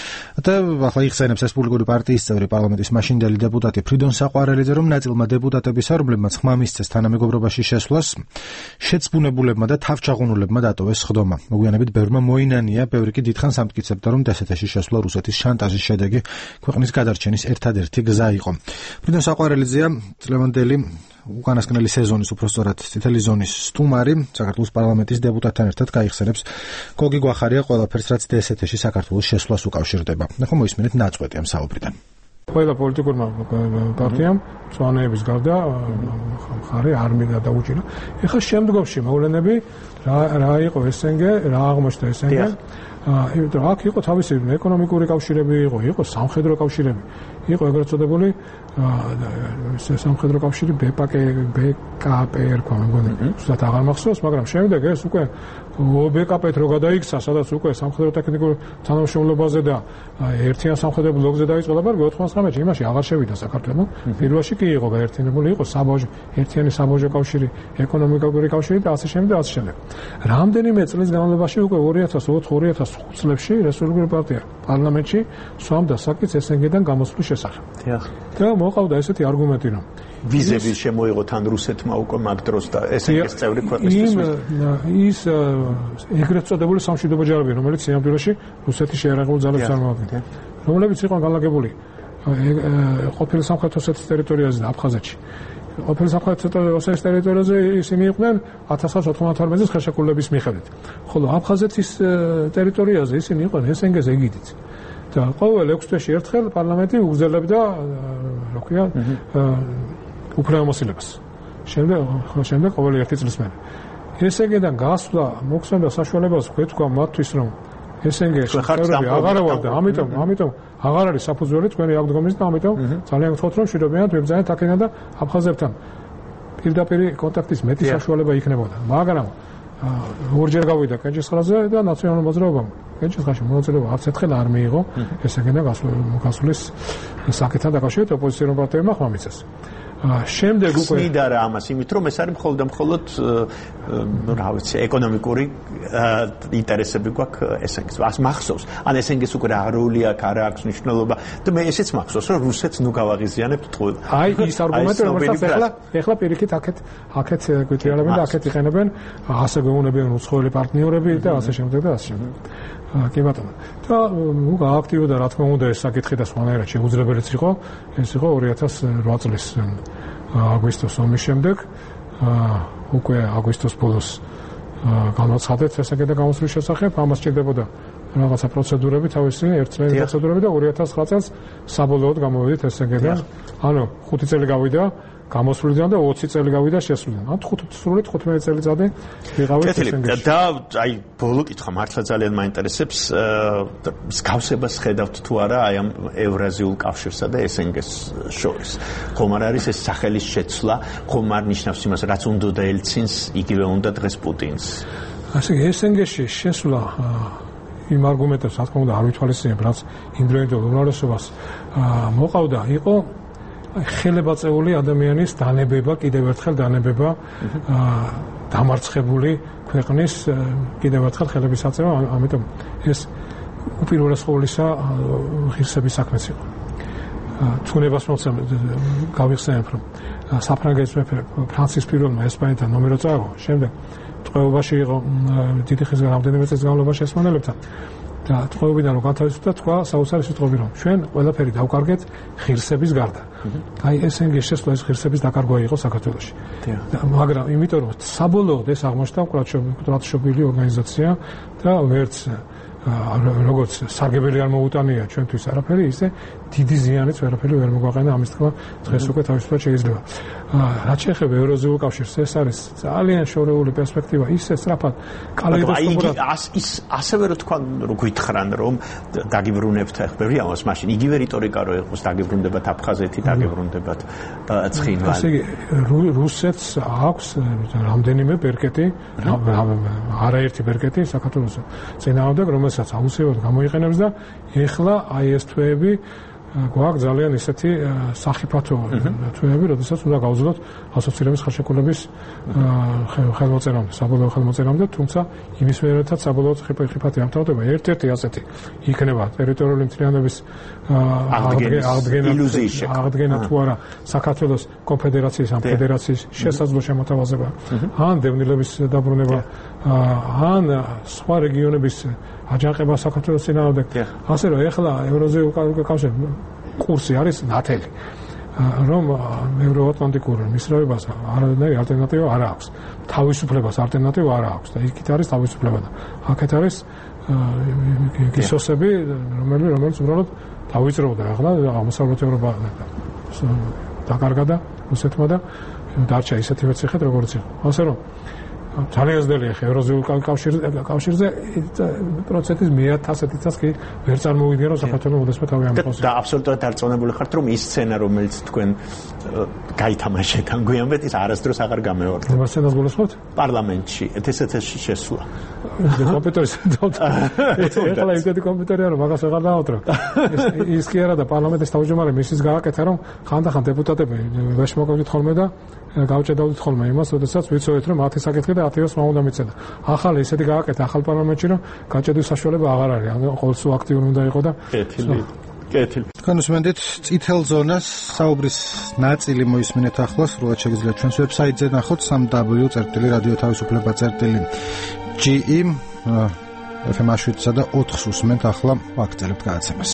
და ახლა იხსენებს რესპუბლიკური პარტიის წევრი პარლამენტის მაშინდელი დეპუტატი ფრიდონ საყვარელიძე, რომ ნაწილმა დეპუტატებისა, რომლებმაც ხმა მისცეს თანამეგობრობაში შესვლას, შეცბუნებულებმა და თავჩაღუნულებმა დატოვეს სხდომა. მოგვიანებით ბევრმა მოინანია, ბევრი კი დიდხანს ამტკიცებდა, რომ დსთ-ში შესვლა რუსეთის შანტაჟის შედეგი ქვეყნის გადარჩენის ერთადერთი გზა იყო. ფრიდონ საყვარელიძეა წლევანდელი უკანასკნელი სეზონის უпростоრად წითელი ზონის სტუმარი, საქართველოს პარლამენტის დეპუტატთან ერთად გაიხსენებს გოგი გვახარია ყველაფერს, რაც დსთ-ში საქართველოს შესვლას უკავშირდება. ახლა მოისმინეთ ნაწყვეტი ამ საუბრიდან. ყველა პოლიტიკურმა პარტიამ წვანეების გარდა მხარე არ მიღდა და უჭირა. ეხლა შემდგომში მოვლენები რა იყო ესენგე, რა აღმოჩნდა ესენგე. აქ იყო თავისი ეკონომიკური კავშირები, იყო სამხედრო კავშირები, იყო ეგრეთ წოდებული სამხედრო კავშირი BKP ერქვა, მეგონი, ზუსტად აღარ მახსოვს, მაგრამ შემდეგ ეს უკვე BKP-თ რო გადაიქცა, სადაც უკვე სამხედრო ტექნიკურ თანამშრომლობაზე და ერთიან სამხედრო ბლოკზე დაიწყო და 99-ში იმაში აღარ შევიდა საქართველო. პირველში კი იყო გაერთიანებული, იყო ერთიანი საბაჟო კავშირი, ეკონომიკური კავშირი და ასე შემდეგ და ასე შემდეგ. რამდენიმე წლის განმავლობაში უკვე 2004-2005 წლებში რესპუბლიკური პარტია პარლამენტში სვამდა საკითხს ესენგედან გამოსვლის შესახებ. და მოყავდა ესეთი არგუმენტი, რომ ვიზები შემოიღო თან რუსეთმა უკვე მაგ დროს და ესენგეს წევრი ქვეყნისთვის ის ეგრეთ წოდებული სამშვიდობო ჯარები, რომელიც სიამოვნებაში რუსეთის შეერაღებულ ძალებს წარმოადგენდა, რომლებიც იყვნენ განლაგებული ყოფილი სამხრეთ ოსეთის ტერიტორიაზე და აფხაზეთში. ყოფილი სამხრეთ ოსეთის ტერიტორიაზე ისინი იყვნენ 1992 წლის ხელშეკრულების მიხედვით. ხოლო აფხაზეთის ტერიტორიაზე ისინი იყვნენ ესენგეს ეგიდით. და ყოველ 6 თვეში ერთხელ პარლამენტი უგზელებდა რა ქვია უფლებამოსილებას. შემდეგ ყოველი 1 წლის მერე. ესენგედან გასვლა მოხსენდა საშუალებას გვეთქვა მათთვის რომ ესენგე შეხედები აღარავარ და ამიტომ აღარ არის საფუძველი თქვენი აღდგომის და ამიტომ ძალიან გთხოვთ რომ შვიდობიანად ვებრძანეთ აქედან და აფხაზებთან პირდაპირ კონტაქტის მეტი საშუალება იქნებოდა. მაგრამ ორჯერ გავიდა კენჭისყრაზე და ნაციონალურ მოძრაობამ კენჭისყრაში მონაწილეობა არც ერთხელ არ მიიღო ესენგედან გასვლის საკითხთან დაკავშირებით ოპოზიციური პარტიებმა ხმა მიცეს. შემდეგ უკვე ხსნიდა რა ამას, იმით რომ ეს არის მხოლოდ რა ვიცი, ეკონომიკური ინტერესები გვაქვს ესენგეს. ას მახსოვს, ან ესენგეს უკვე როლი აქ არ აქვს მნიშვნელობა და მე ესეც მახსოვს, რომ რუსეთს ნუ გავაღიზიანებთ ტყუილ. აი ის არგუმენტი რომელსაც ეხლა პირიქით აქეთ გვიტრიალებენ და აქეთ იყენებენ ასე გვეუბნებიან უცხოელი პარტნიორები და ასე შემდეგ და ასე შემდეგ. კი ბატონო. და აქტიურობდა რა თქმა უნდა ეს საკითხი და სხვანაირად შეუძლებელიც იყო. ეს იყო 2008 წლის აგვისტოს ომის შემდეგ. უკვე აგვისტოს ბოლოს განაცხადეთ ესაკეთა გამოსვლის შესახებ. ამას სჭირდებოდა რაღაცა პროცედურები, თავისი ერთწლიანი პროცედურები და 2009 წელს საბოლოოდ გამოვიდით ესაკეთა. ანუ 5 წელი გავიდა გამოსვლიდან და 20 წელი გავიდა შესვლიდან. ან 15 წელიწადი ვიყავით ესენგეში. და აი ბოლო კითხვა მართლა ძალიან მაინტერესებს, მსგავსებას ხედავთ თუ არა აი ამ ევრაზიულ კავშირსა და ესენგეს შორის. ხომ არ არის ეს სახელის შეცვლა, ხომ არ ნიშნავს იმას, რაც უნდა დაელცინს, იგივე უნდა დღეს პუტინს. ასე ესენგეში შესვლა იმ არგუმენტებს რა თქმა უნდა არ ვითვალისწინებ, რაც ინდივიდუალურ უმრავლესობას მოყავდა, იყო ხელებაწეული ადამიანის დანებება, კიდევ ერთხელ დანებება დამარცხებული ქვეყნის კიდევ ერთხელ ხელების აწევა, ამიტომ ეს უპირველეს ყოვლისა ღირსების საქმეც იყო. თუნებას მოცემ გავიხსენებ, რომ საფრანგეთის მეფე ფრანცის პირველმა ესპანეთთან ნომერო წააგო, შემდეგ ტყვეობაში იყო დიდი ხნის რამდენიმე წლის განმავლობაში ესპანელებთან. და ტყვეობიდან რომ გათავისუფლდა, თქვა საოცარი სიტყვები, რომ ჩვენ ყველაფერი დავკარგეთ ღირსების გარდა. აი ესენგეს შესვლა ეს ღირსების დაკარგვა იყო საქართველოში. მაგრამ იმიტომ რომ საბოლოოდ ეს აღმოჩნდა მკვრატშობილი ორგანიზაცია და ვერც როგორც სარგებელი არ მოუტანია ჩვენთვის არაფერი, ისე დიდი ზიანიც ვერაფერი ვერ მოგვაყენა, ამის თქმა დღეს უკვე თავისუფლად შეიძლება. რაც შეეხება ევროზიულ კავშირს, ეს არის ძალიან შორეული პერსპექტივა, ისე სწრაფად კალეიდოსკოპურად. ის ასევე რო თქვა, რო გითხრან, რომ დაგიბრუნებთ ახბები ამას, მაშინ იგივე რიტორიკა რო იყოს, დაგიბრუნდებათ აფხაზეთი, დაგიბრუნდებათ ცხინვალი. ასე იგი რუსეთს აქვს რამდენიმე ბერკეტი, არაერთი ბერკეტი საქართველოს წინააღმდეგ, რომელსაც აუცილებლად გამოიყენებს და ეხლა აი ეს თვეები გვაქვს ძალიან ისეთი სახიფათო თვეები, როდესაც უნდა გავძლოთ ასოცირების ხელშეკრულების ხელმოწერამდე, საბოლოო ხელმოწერამდე, თუმცა იმის მერეთაც საბოლოო ხიფათი ამთავრდება. ერთ-ერთი ასეთი იქნება ტერიტორიული მთლიანობის აღდგენა თუ არა საქართველოს კონფედერაციის ან ფედერაციის შესაძლო შემოთავაზება, ან დევნილების დაბრუნება, ან სხვა რეგიონების აჯანყება საქართველოს წინააღმდეგ. ასე რომ ეხლა ევროზიულ კავშირის კურსი არის ნათელი, რომ ევროატლანტიკურ მისრევებას არანაირი ალტერნატივა არ აქვს. თავისუფლებას ალტერნატივა არ აქვს და იქით არის თავისუფლება და აქეთ არის გისოსები, რომელიც უბრალოდ დავიწროვდა ახლა აღმოსავლეთ ევროპა დაკარგა და რუსეთმა და დარჩა ისეთივე ციხედ როგორც იყო. ასე რომ ძალიან ძნელია ევროზიულ კავშირზე პროცესის მიათ ასეთიცაც კი ვერ წარმოვიდგენ რომ საქართველოს უდესმე თავი ამყავს. და აბსოლუტურად დარწმუნებული ხართ რომ ის სცენა რომელიც თქვენ გაითამაშეთ ან გვიანბეთ ის არასდროს აღარ გამეორდა. რა სცენას გულისხმობთ? პარლამენტში ესეთეს შესვლა. კომპიუტერის ეხლა ისეთი კომპიუტერია რომ მაგას აღარ დაავტრო. ის კი არა და პარლამენტის თავმჯდომარე მისის გააკეთა რომ ხანდახან დეპუტატები ვერ შემოგავდით ხოლმე და გავჭედავდით ხოლმე იმას, როდესაც ვიცოდეთ რომ 10 საკითხი და 10-ს უნდა მიცედა. ახლა ისეთი გააკეთა ახალ პარლამენტში რომ გაჭედვის საშუალება აღარ არის. ანუ ყოველთვის აქტიური უნდა იყო და კეთილი. თქვენ უსმენთ წითელ ზონას, საუბრის ნაწილი მოისმინეთ ახლა, სრულად შეგიძლიათ ჩვენს ვებსაიტზე ნახოთ www.radio-თავისუფლება.ge FM-ს და 4-ს უსმენთ ახლა ვაგრძელებთ გადაცემას.